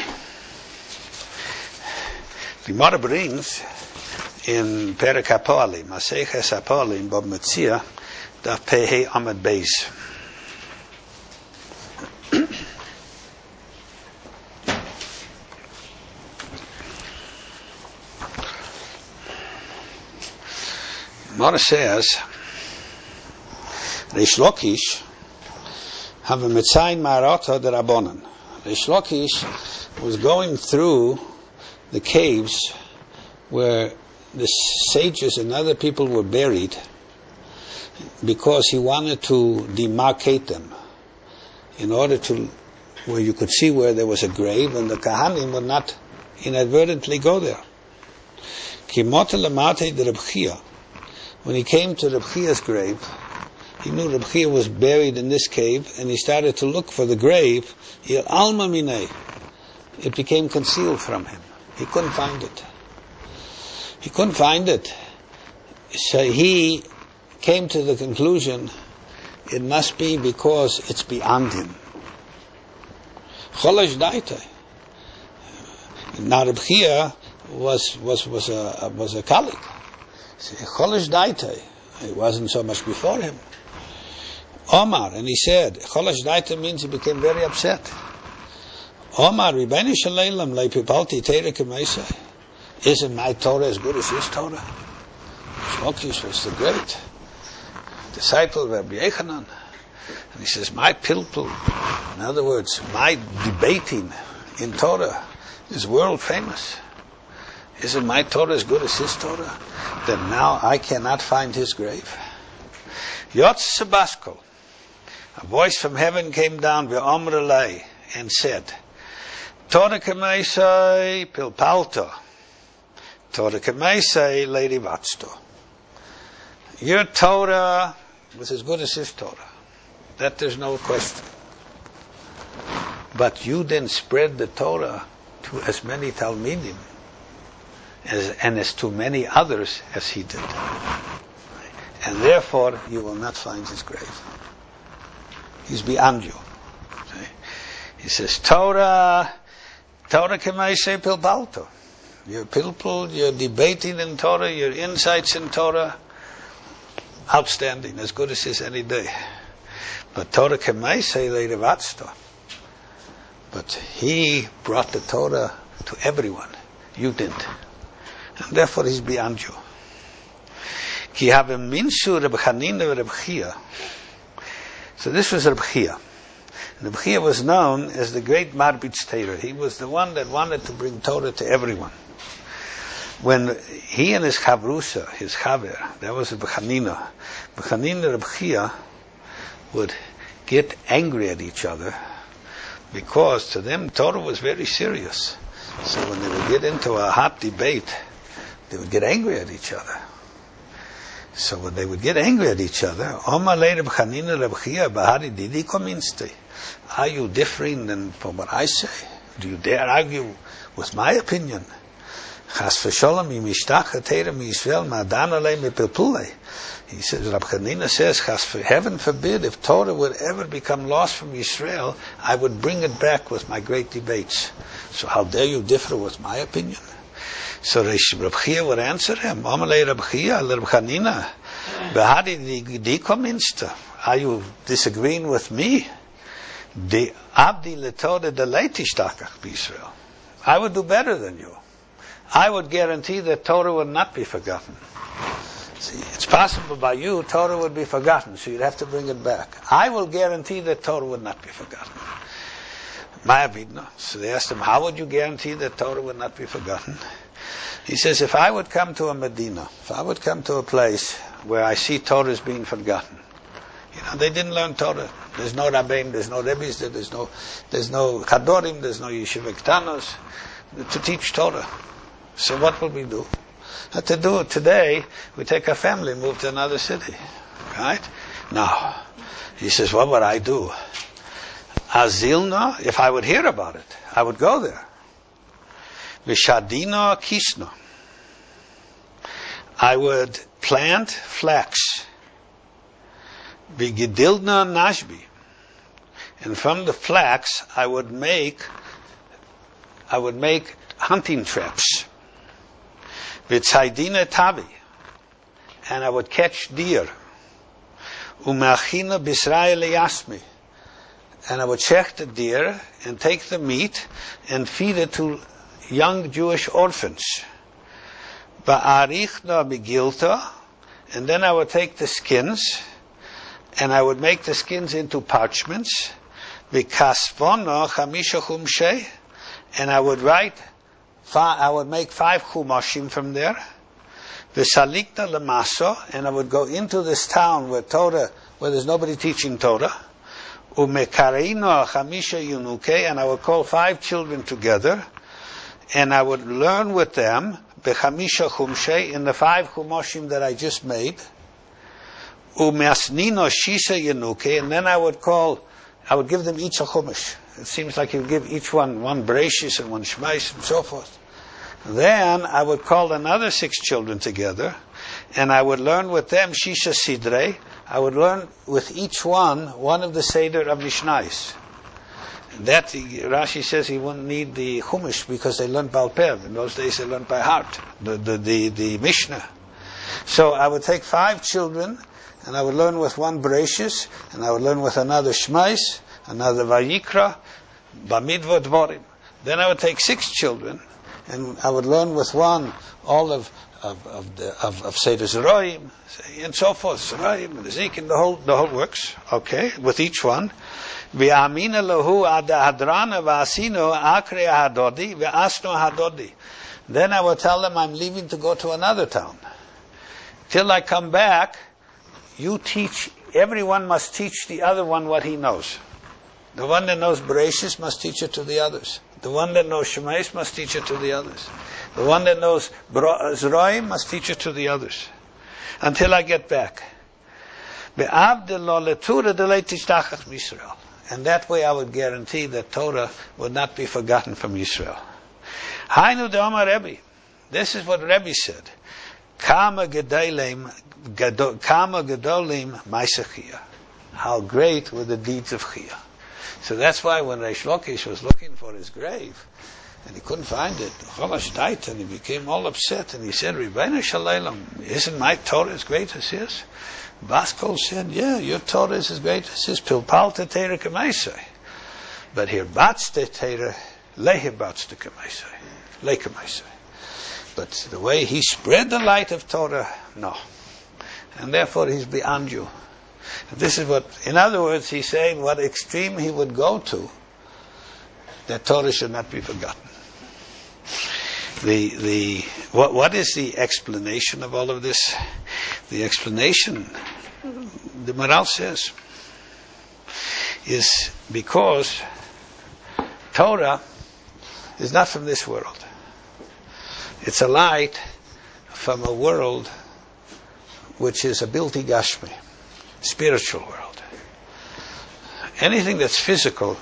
B: the Gemara brings in Perek HaPoalim, Maseches HaPoalim, Bab Metzia, Daf Pehei Amud Beis. Gemara says, Reish Lakish have a Metzayin Ma'arata de Rabbanan. Reish Lakish was going through the caves where the sages and other people were buried because he wanted to demarcate them in order to, where you could see where there was a grave and the Kahanim would not inadvertently go there. Kimota lamate de Reb Chia. When he came to Reb Chia's grave, he knew Reb Chia was buried in this cave, and he started to look for the grave. Il alma minei. It became concealed from him. He couldn't find it. He couldn't find it. So he came to the conclusion, it must be because it's beyond him. Cholash daite. Now Reb Chia was was was a was a kalik. Cholash daite. It wasn't so much before him. Omar, and he said, Cholash daite means he became very upset. Omar, Ribbeinu Shalom leipipalti teira k'meisai. Isn't my Torah as good as his Torah? Shlokish was the great disciple of Rabbi Yechanan. And he says, my pilpul, in other words, my debating in Torah is world famous. Isn't my Torah as good as his Torah? Then now I cannot find his grave. Yotz Sebasko, a voice from heaven came down, ve'omrelei, and said, Torah k'meisai pilpalto, Torah k'meisai leirivatsto. Your Torah was as good as his Torah. That there's no question. But you didn't spread the Torah to as many Talmidim as, and as to many others as he did. And therefore, you will not find his grave. He's beyond you. Okay? He says, Torah, Torah k'meisei pilpalto. Your pilpul, your debating in Torah, your insights in Torah, outstanding, as good as his any day. But Torah k'meisei leirivatsto. But he brought the Torah to everyone. You didn't. And therefore he's beyond you. Ki havem minsu Reb Chanina Reb Chia. So this was Reb Chia. Reb Chia was known as the great Marbitz Torah. He was the one that wanted to bring Torah to everyone. When he and his Chavrusa, his Chaver, that was Reb Chanina, Reb Chanina Reb Chia would get angry at each other because to them Torah was very serious. So when they would get into a hot debate, they would get angry at each other. So when they would get angry at each other, are you differing than from what I say? Do you dare argue with my opinion? He says, Rab Chanina says, heaven forbid, if Torah would ever become lost from Yisrael, I would bring it back with my great debates. So how dare you differ with my opinion? So Rab Chia would answer him, Amalei Rab Chia, Rab Chanina, are you disagreeing with me? I would do better than you. I would guarantee that Torah would not be forgotten. See, it's possible by you, Torah would be forgotten, so you'd have to bring it back. I will guarantee that Torah would not be forgotten. So they asked him, how would you guarantee that Torah would not be forgotten? He says, if I would come to a Medina, if I would come to a place where I see Torah is being forgotten, you know, they didn't learn Torah. There's no Rabbeim, there's no Rebbes, there's no, there's no Chadorim, there's no Yeshiva Ktanos to teach Torah. So what will we do? To do it today, we take our family and move to another city. Right? Now, he says, what would I do? Azilna, if I would hear about it, I would go there. Vishadina kisna. I would plant flax. Vigidilna nashbi. And from the flax, I would make, I would make hunting traps. Vitzaidina tavi. And I would catch deer. Umachina bisrael yasmi. And I would check the deer and take the meat and feed it to young Jewish orphans. Ba'arichna bigilta. And then I would take the skins and I would make the skins into parchments. Vikasvona chamisha chumshei. And I would write, I would make five chumashim from there. V'salikna lemaso. And I would go into this town where Torah, where there's nobody teaching Torah. Umekarino chamisha yunuke. And I would call five children together. And I would learn with them bechamisha chumshei, in the five chumoshim that I just made, u'measnino shisa yenuke, and then I would call, I would give them each a chumash. It seems like you give each one one bereshis and one shmais and so forth. Then I would call another six children together, and I would learn with them shisha sidrei. I would learn with each one one of the seder of Mishnais. That Rashi says he wouldn't need the chumash because they learned Baal Peh. In those days they learned by heart the the the, the Mishnah. So I would take five children, and I would learn with one bereshis, and I would learn with another shmais, another vayikra, bamidvo dvorim. Then I would take six children, and I would learn with one all of of of the of, of Seder Zeroim and so forth, Zeroim and Zik and the whole the whole works. Okay, with each one. V'amina lahu ad hadrana v'asino akre hadodi v'asno hadodi. Then I would tell them I'm leaving to go to another town. Till I come back, you teach. Everyone must teach the other one what he knows. The one that knows Bereshis must teach it to the others. The one that knows Shemais must teach it to the others. The one that knows Zroim must teach it to the others. Until I get back. And that way I would guarantee that Torah would not be forgotten from Yisrael. Hainu de Omar Rebbe. This is what Rebbe said. Kama gedolim, kama gedolim ma'aseh. How great were the deeds of Chia. So that's why when Reish Lakish was looking for his grave, and he couldn't find it, Cholash died, and he became all upset, and he said, Ribono shel Olam, isn't my Torah as great as his? Baskol said, yeah, your Torah is as great as his. Pilpalta Teira Kamaisai. But here, Batzte Teira, Lehe Batzte Kamaisai. Le Kamaisai. But the way he spread the light of Torah, no. And therefore he's beyond you. This is what, in other words, he's saying what extreme he would go to, that Torah should not be forgotten. The the what what is the explanation of all of this? The explanation, the Maral says, is because Torah is not from this world. It's a light from a world which is a bilti gashmi, spiritual world. Anything that's physical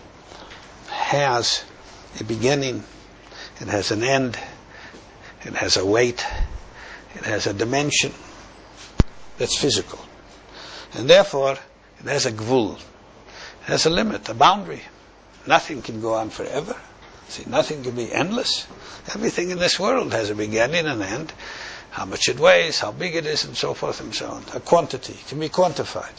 B: has a beginning, it has an end, it has a weight, it has a dimension that's physical. And therefore, it has a gvul, it has a limit, a boundary. Nothing can go on forever. See, nothing can be endless. Everything in this world has a beginning and an end. How much it weighs, how big it is, and so forth and so on. A quantity can be quantified.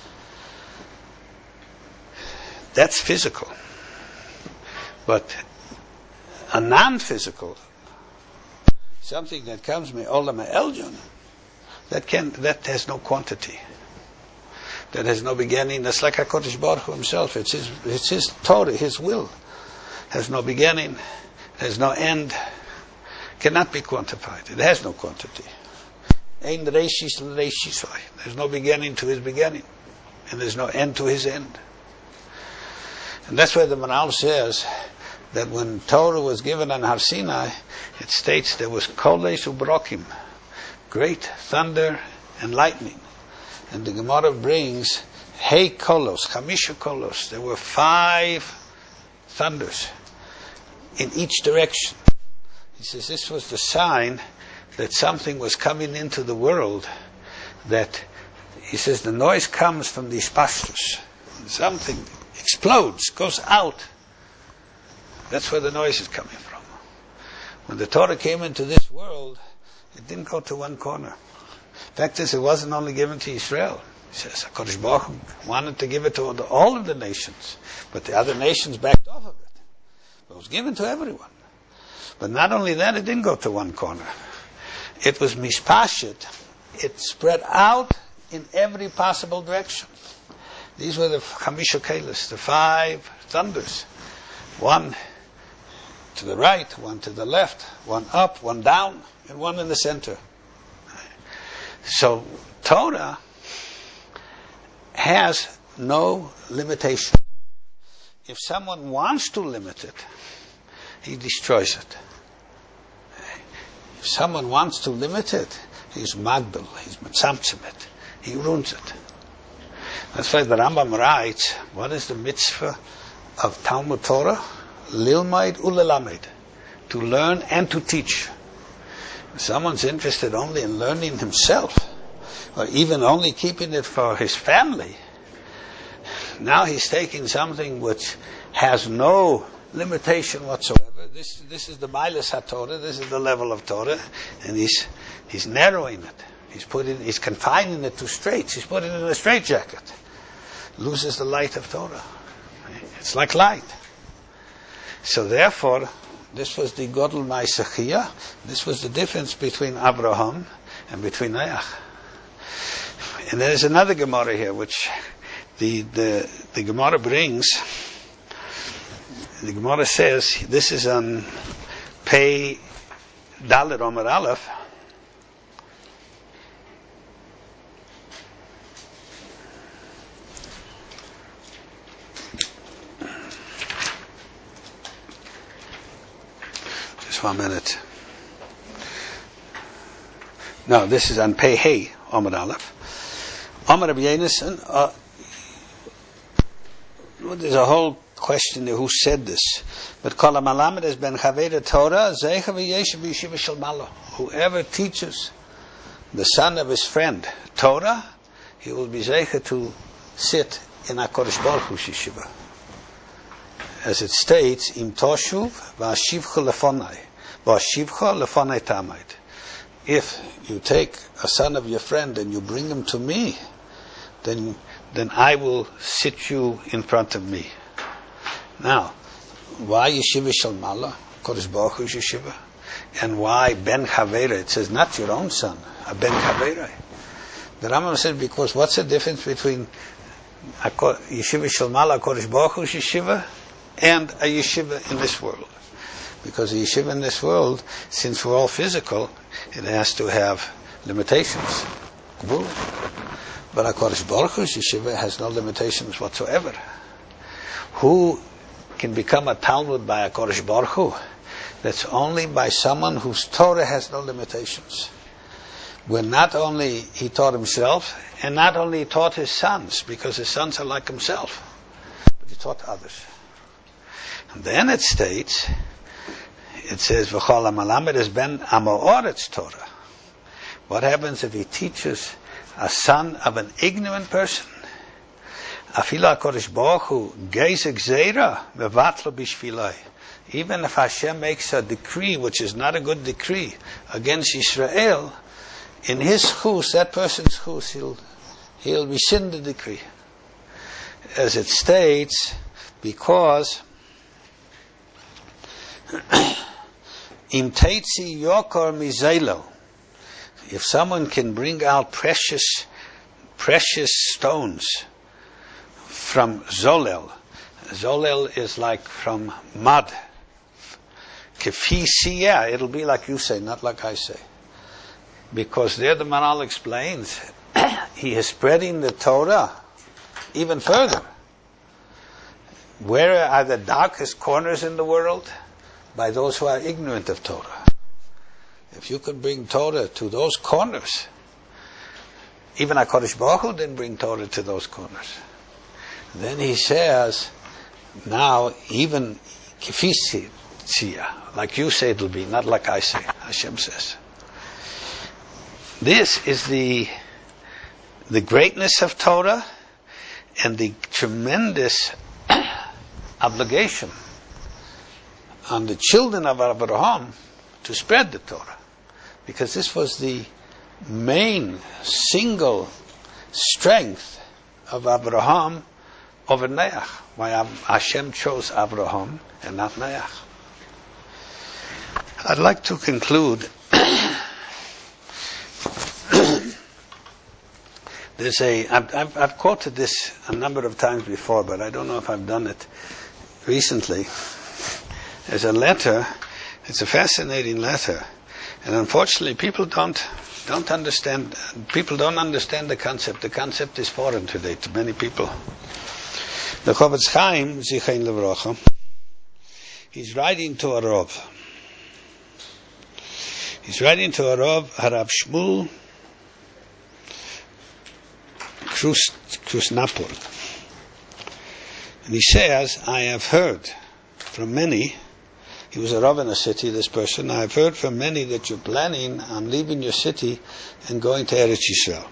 B: That's physical. But a non-physical, something that comes me olam elyon, that can that has no quantity, that has no beginning. That's like HaKadosh Baruch Hu himself. It's his, it's his Torah, his will, has no beginning, has no end, cannot be quantified. It has no quantity. Ein reishis l'reishisoi. There's no beginning to his beginning, and there's no end to his end. And that's why the Maral says that when Torah was given on Har Sinai, it states there was kolesh ubrokim, great thunder and lightning. And the Gemara brings hey kolos, chamisha kolos. There were five thunders in each direction. He says this was the sign that something was coming into the world. That he says the noise comes from these pashtus. Something explodes, goes out. That's where the noise is coming from. When the Torah came into this world, it didn't go to one corner. In fact, it wasn't only given to Israel. He says HaKadosh Baruch Hu wanted to give it to all of the nations, but the other nations backed off of it. It was given to everyone. But not only that, it didn't go to one corner. It was mispashit. It spread out in every possible direction. These were the Chamisha Kelis, the five thunders. One to the right, one to the left, one up, one down, and one in the center. So Torah has no limitation. If someone wants to limit it, he destroys it. If someone wants to limit it, he's magdal, he's mitzamtzim, he ruins it. That's why the Rambam writes, what is the mitzvah of Talmud Torah? Lilmaid ulelamed, to learn and to teach. If someone's interested only in learning himself, or even only keeping it for his family, now he's taking something which has no limitation whatsoever. This this is the Mailas HaTorah, this is the level of Torah, and he's he's narrowing it. He's putting he's confining it to straits. He's putting it in a straitjacket. Loses the light of Torah. It's like light. So therefore, this was the Godel Ma'asechiyah. This was the difference between Abraham and between Noach. And there is another Gemara here, which the the the Gemara brings. The Gemara says, this is on Pei Dalet Omer Aleph. Just one minute. No, this is on Pei Hey Omer Aleph. Omer Rabbi Yonasan, uh, there's a whole question there, who said this? But Kol HaMalamed has ben Chaveda Torah, Zeicha v'yeshiv b'yeshiva shel Malo. Whoever teaches the son of his friend Torah, he will be Zeicha to sit in HaKadosh Baruch Hu's yeshiva. As it states, Im toshuv v'ashivcha lefonai, v'ashivcha lefonai tamait. If you take a son of your friend and you bring him to me, then then I will sit you in front of me. Now, why yeshiva shel Mala, Kodesh Baruch Hu's yeshiva? And why ben Chavera? It says not your own son, a ben Chavera. The Rambam said, because what's the difference between a yeshiva shel Mala, Kodesh Baruch Hu's yeshiva, and a yeshiva in this world? Because a yeshiva in this world, since we're all physical, it has to have limitations. But a Kodesh Baruch Hu's yeshiva has no limitations whatsoever. Who can become a Talmud by a Kodesh Baruch Hu? That's only by someone whose Torah has no limitations. Where not only he taught himself, and not only he taught his sons, because his sons are like himself, but he taught others. And then it states, it says, V'chol HaMalamed has ben Amoretz Torah. What happens if he teaches a son of an ignorant person? Afila HaKadosh Baruch Hu geis gzeira mevatlo bishvilai. Even if Hashem makes a decree which is not a good decree against Israel, in his chus, that person's chus, he'll he'll rescind the decree. As it states, because im teitzi yokor mizelo, if someone can bring out precious precious stones from Zolel. Zolel is like from mud. Kefi siyah, it'll be like you say, not like I say. Because there the Maral explains, he is spreading the Torah even further. Where are the darkest corners in the world? By those who are ignorant of Torah. If you could bring Torah to those corners, even HaKadosh Baruch Hu didn't bring Torah to those corners. Then he says, now even kifisi tzia, like you say it'll be, not like I say, Hashem says. This is the the greatness of Torah and the tremendous obligation on the children of Abraham to spread the Torah. Because this was the main single strength of Abraham over Noach. Why Hashem chose Abraham and not Noach. I'd like to conclude. There's a, I've, I've, I've quoted this a number of times before, but I don't know if I've done it recently. There's a letter, it's a fascinating letter, and unfortunately people don't don't understand, people don't understand the concept. The concept is foreign today to many people. The Chofetz Chaim, Zichein Levrocha, he's writing to a Rav. He's writing to Harav, Harav Shmuel Krusnapol. And he says, I have heard from many, he was a Rav in a city, this person, I have heard from many that you're planning on leaving your city and going to Eretz Yisrael.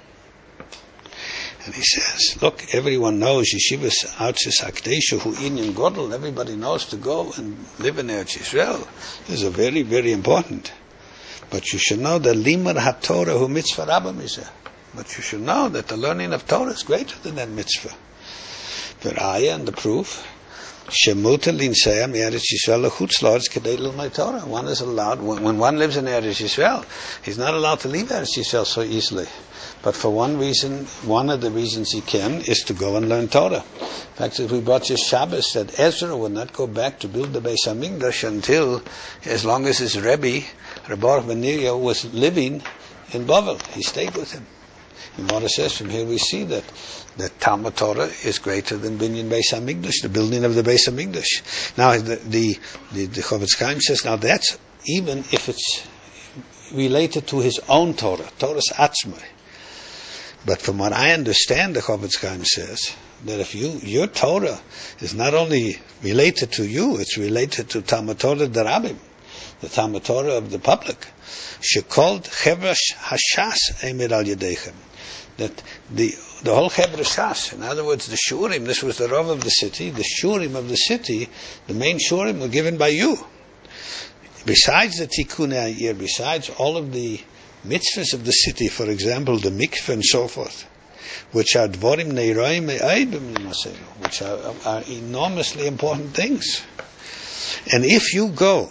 B: And he says, look, everyone knows Yeshivas Artzis Akdeshu Hu Inyan Godel. Everybody knows to go and live in Eretz Yisrael is a very, very important. But you should know that Limar HaTorah Hu Mitzvah Rabba Mizeh. But you should know that the learning of Torah is greater than that mitzvah. The Raya and the proof, Shemuta Linseyam Eretz Yisrael Lechutz La'aretz Kedei Lilmod Torah. One is allowed, when one lives in Eretz Yisrael, he's not allowed to leave Eretz Yisrael so easily. But for one reason, one of the reasons he can is to go and learn Torah. In fact, if we brought just Shabbos, that Ezra would not go back to build the Beis HaMikdash until, as long as his Rebbe, Reb Baruch ben Neriah, was living in Bavel. He stayed with him. And Mordechai says, from here we see that the Talmud Torah is greater than Binyan Beis HaMikdash, the building of the Beis HaMikdash. Now, the the, the, the Chofetz Chaim says, now that's even if it's related to his own Torah, Torah's Atzmai. But from what I understand, the Chofetz Chaim says that if you your Torah is not only related to you, it's related to Talmud Torah Darabim, the Talmud Torah of the public. Shekol Chevrash Hashas Eimid Al Yedechem. That the the whole Chevra Shas, in other words, the Shurim, this was the Rav of the city, the Shurim of the city, the main Shurim were given by you. Besides the Tikkun HaYir, besides all of the mitzvahs of the city, for example, the mikveh and so forth, which are dvorim neiroim me'aibim l'maselu, which are, are enormously important things. And if you go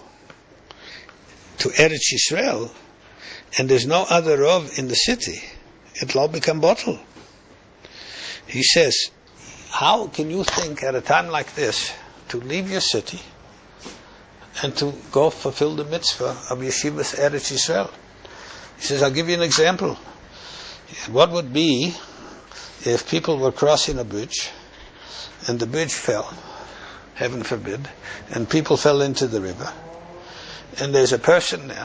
B: to Eretz Yisrael and there's no other Rav in the city, it'll all become bottle. He says, how can you think at a time like this to leave your city and to go fulfill the mitzvah of Yeshivas Eretz Yisrael? He says, I'll give you an example. What would be if people were crossing a bridge and the bridge fell, heaven forbid, and people fell into the river, and there's a person there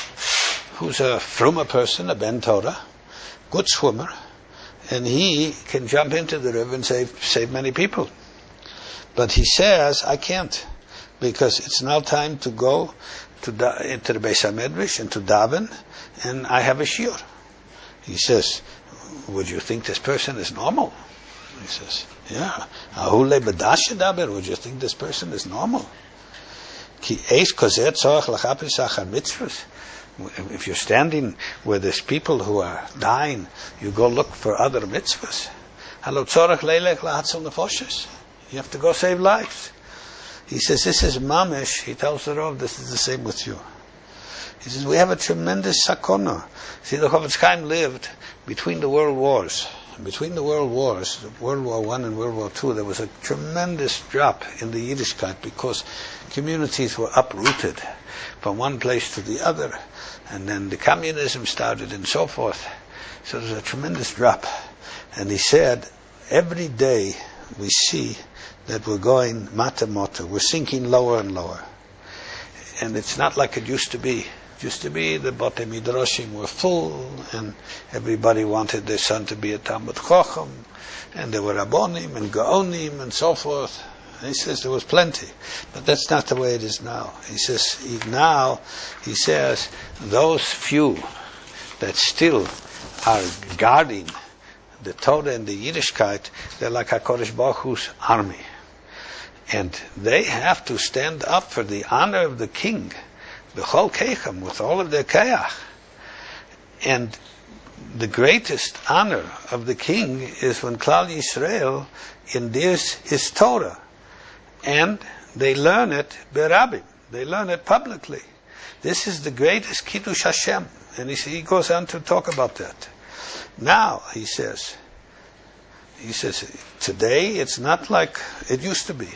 B: who's a fruma person, a ben Torah, good swimmer, and he can jump into the river and save save many people. But he says, I can't, because it's now time to go to da- into the Beis HaMedrash and to daven, and I have a shiur. He says, would you think this person is normal? He says, yeah. Ahule b'dash daber, would you think this person is normal? Ki eis kozeh tzorach lachapis achar mitzvahs. If you're standing where there's people who are dying, you go look for other mitzvahs. Halo tzorach leilech lahatzil nefoshes. You have to go save lives. He says, this is mamish. He tells the Rav, this is the same with you. He says, we have a tremendous sakona. See, the Chofetz Chaim lived between the world wars. Between the world wars, World War One and World War Two, there was a tremendous drop in the Yiddishkeit because communities were uprooted from one place to the other. And then the communism started and so forth. So there was a tremendous drop. And he said, every day we see that we're going mata mata. We're sinking lower and lower. And it's not like it used to be. It used to be the Botei Midrashim were full, and everybody wanted their son to be a Talmud Chacham, and there were Rabbonim and Gaonim and so forth. And he says there was plenty. But that's not the way it is now. He says, now, he says, those few that still are guarding the Torah and the Yiddishkeit, they're like HaKadosh Baruch Hu's army. And they have to stand up for the honor of the king, b'chol keichem, with all of their kayach. And the greatest honor of the king is when Klal Yisrael endears his Torah. And they learn it berabim. They learn it publicly. This is the greatest Kiddush Hashem. And he, he goes on to talk about that. Now, he says, he says, today it's not like it used to be.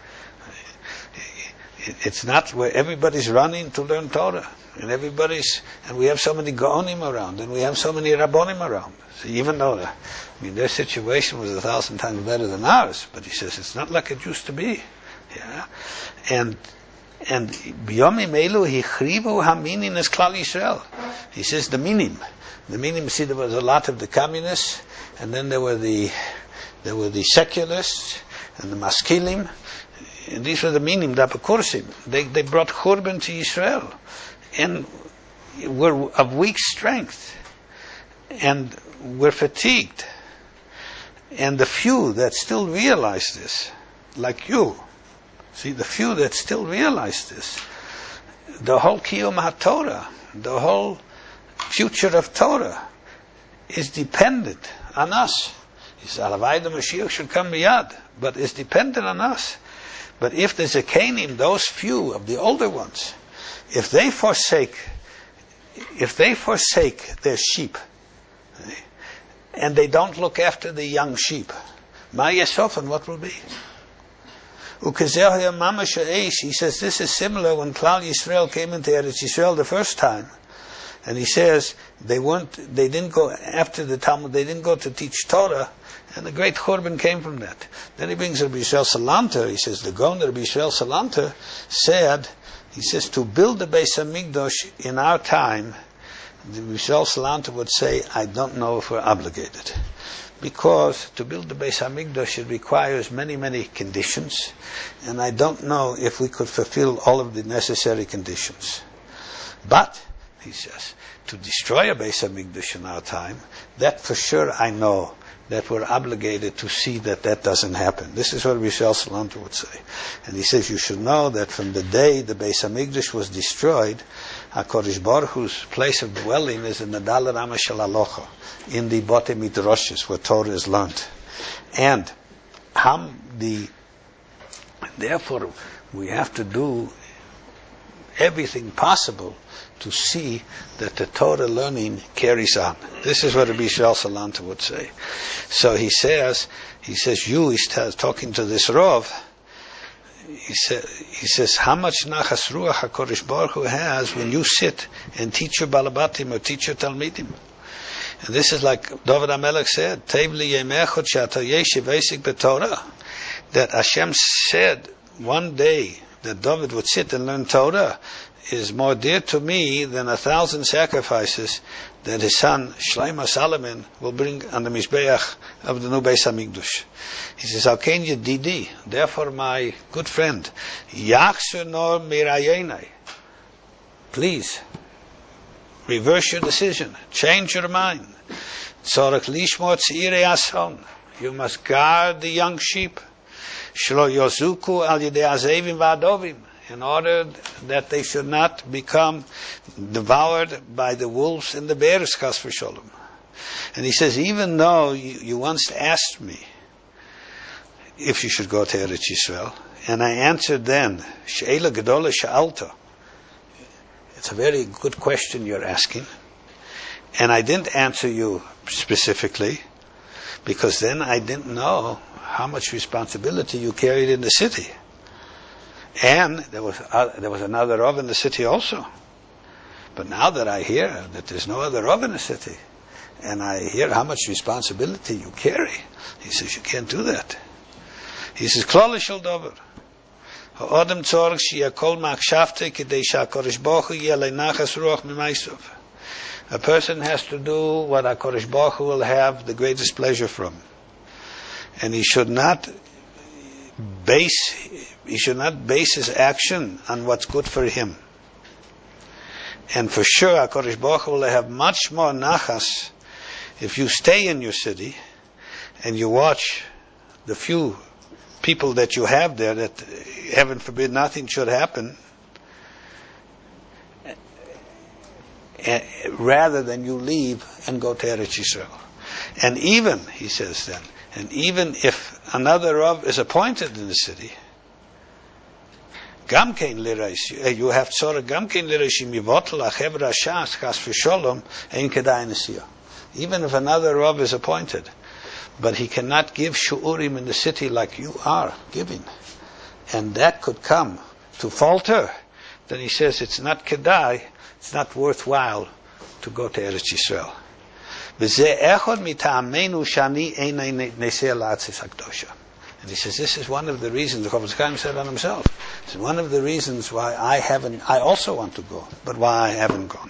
B: It's not where everybody's running to learn Torah, and everybody's, and we have so many Gaonim around, and we have so many Rabbonim around. So even though, I mean, their situation was a thousand times better than ours, but he says it's not like it used to be. Yeah, and And biyomim elu hichrivu haminim es klal Yisrael. He says the minim. The minim, see, there was a lot of the communists, and then there were the there were the secularists and the maskilim, and these were the minim, the apokursim. They they brought churban to Israel, and were of weak strength, and were fatigued. And the few that still realize this, like you, see, the few that still realize this, the whole Kiyum HaTorah, the whole future of Torah is dependent on us. He says, Alavai the Mashiach should come miyad, but it's dependent on us. But if there's a Kenim, those few of the older ones, if they forsake, if they forsake their sheep, and they don't look after the young sheep, Ma Yesofan, what will be? He says this is similar when Klal Yisrael came into Eretz Yisrael the first time, and he says they weren't, they didn't go after the Talmud, they didn't go to teach Torah, and the great Churban came from that. Then he brings Rabbi Yisrael Salanter. He says the Gaon Rabbi Yisrael Salanter said, he says to build the Beis Hamikdash in our time, the Yisrael Salanter would say, I don't know if we're obligated. Because to build the Beis Hamikdash, it requires many, many conditions, and I don't know if we could fulfill all of the necessary conditions. But, he says, to destroy a Beis Hamikdash in our time, that for sure I know that we're obligated to see that that doesn't happen. This is what Yisrael Salanter would say. And he says, you should know that from the day the Beis Hamikdash was destroyed, HaKadosh Baruch Hu's place of dwelling is in the Dalar Rama Shel Halacha, in the Bote Midrashis, where Torah is learnt. And Ham, the, therefore, we have to do everything possible to see that the Torah learning carries on. This is what Rabbi Yisrael Salanter would say. So he says, he says, you, he's t- talking to this Rav, he, sa- he says, how much nachas ruach HaKadosh Baruch Hu has when you sit and teach your balabatim or teach your talmidim. And this is like David HaMelech said, Tev li yemechot she'ata yeshiv esik b'Torah, that Hashem said one day that David would sit and learn Torah is more dear to me than a thousand sacrifices that his son Shlomo Solomon will bring on the Mizbeach of the new Beis Hamikdash. He says, Alkein Yedidi, therefore my good friend, Yachsu nor mirayenai, please reverse your decision, change your mind. Tzorach lishmor tzirei ason, you must guard the young sheep. Shlo yozuku al yedei azevim va'adovim, in order that they should not become devoured by the wolves and the bears, chas v'sholom. And he says, even though you, you once asked me if you should go to Eretz Yisrael, and I answered then, she'ela gedola she'alta, it's a very good question you're asking, and I didn't answer you specifically, because then I didn't know how much responsibility you carried in the city. And there was uh, there was another Rav in the city also. But now that I hear that there's no other Rav in the city, and I hear how much responsibility you carry, he says, you can't do that. He says, Klal shel davar. Ha'adam tzorach sheyakol machshavte kedei she'HaKadosh Baruch Hu yeh lo nachas ruach mimaisov. A person has to do what HaKadosh Baruch Hu will have the greatest pleasure from. And he should not base he should not base his action on what's good for him. And for sure HaKadosh Baruch Hu will have much more nachas if you stay in your city and you watch the few people that you have there, that heaven forbid nothing should happen, rather than you leave and go to Eretz Yisrael. And even, he says then, and even if another Rav is appointed in the city, Gamkein lirais, you have tzorah Gamkein lirais im yivotel achevra shas chas v'sholom ein kedai nesiyah. Even if another Rav is appointed, but he cannot give shu'urim in the city like you are giving, and that could come to falter, then he says it's not kedai, it's not worthwhile to go to Eretz Yisrael. And he says, this is one of the reasons the Chofetz Chaim said on himself. It's one of the reasons why I haven't, I also want to go, but why I haven't gone.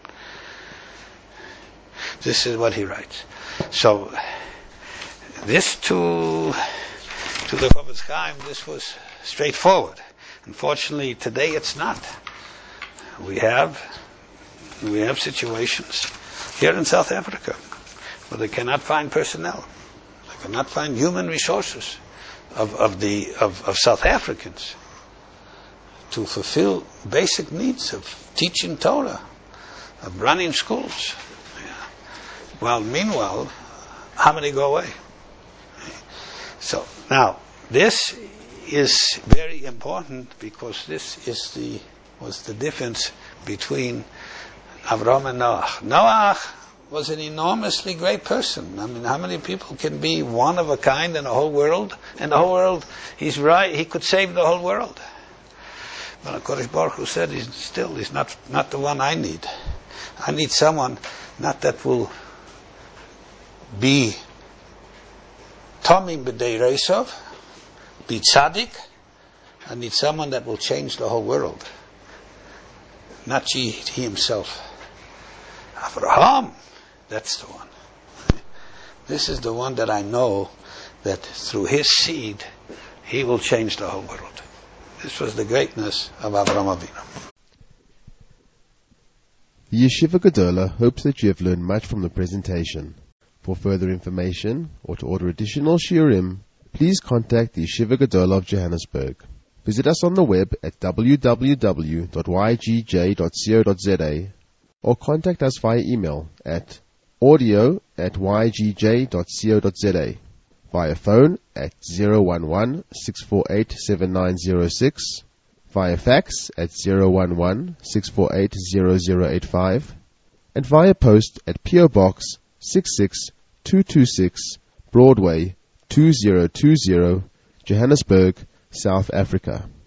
B: This is what he writes. So, this to, to the Chofetz Chaim, this was straightforward. Unfortunately, today it's not. We have, we have situations here in South Africa where they cannot find personnel. They cannot find human resources of, of the, of, of South Africans to fulfill basic needs of teaching Torah, of running schools. Yeah. Well, meanwhile, how many go away? So, now, this is very important because this is the, was the difference between Avram and Noach. Noach was an enormously great person. I mean, how many people can be one of a kind in the whole world? In the whole world, he's right, he could save the whole world. But HaKadosh Baruch Hu said, he's still, he's not, not the one I need. I need someone, not that will be Tomim b'dei Reisov, be tzaddik. I need someone that will change the whole world. Not he, he himself. Avraham, that's the one. This is the one that I know that through his seed, he will change the whole world. This was the greatness of Avraham Avinu.
A: The Yeshiva Gedola hopes that you have learned much from the presentation. For further information or to order additional shiurim, please contact the Yeshiva Gedola of Johannesburg. Visit us on the web at w w w dot y g j dot co dot z a or contact us via email at audio at y g j dot co dot z a, via phone at zero one one, six four eight, seven nine zero six, via fax at zero one one, six four eight, zero zero eight five, and via post at P O Box six six two two six, Broadway two zero two zero, Johannesburg, South Africa.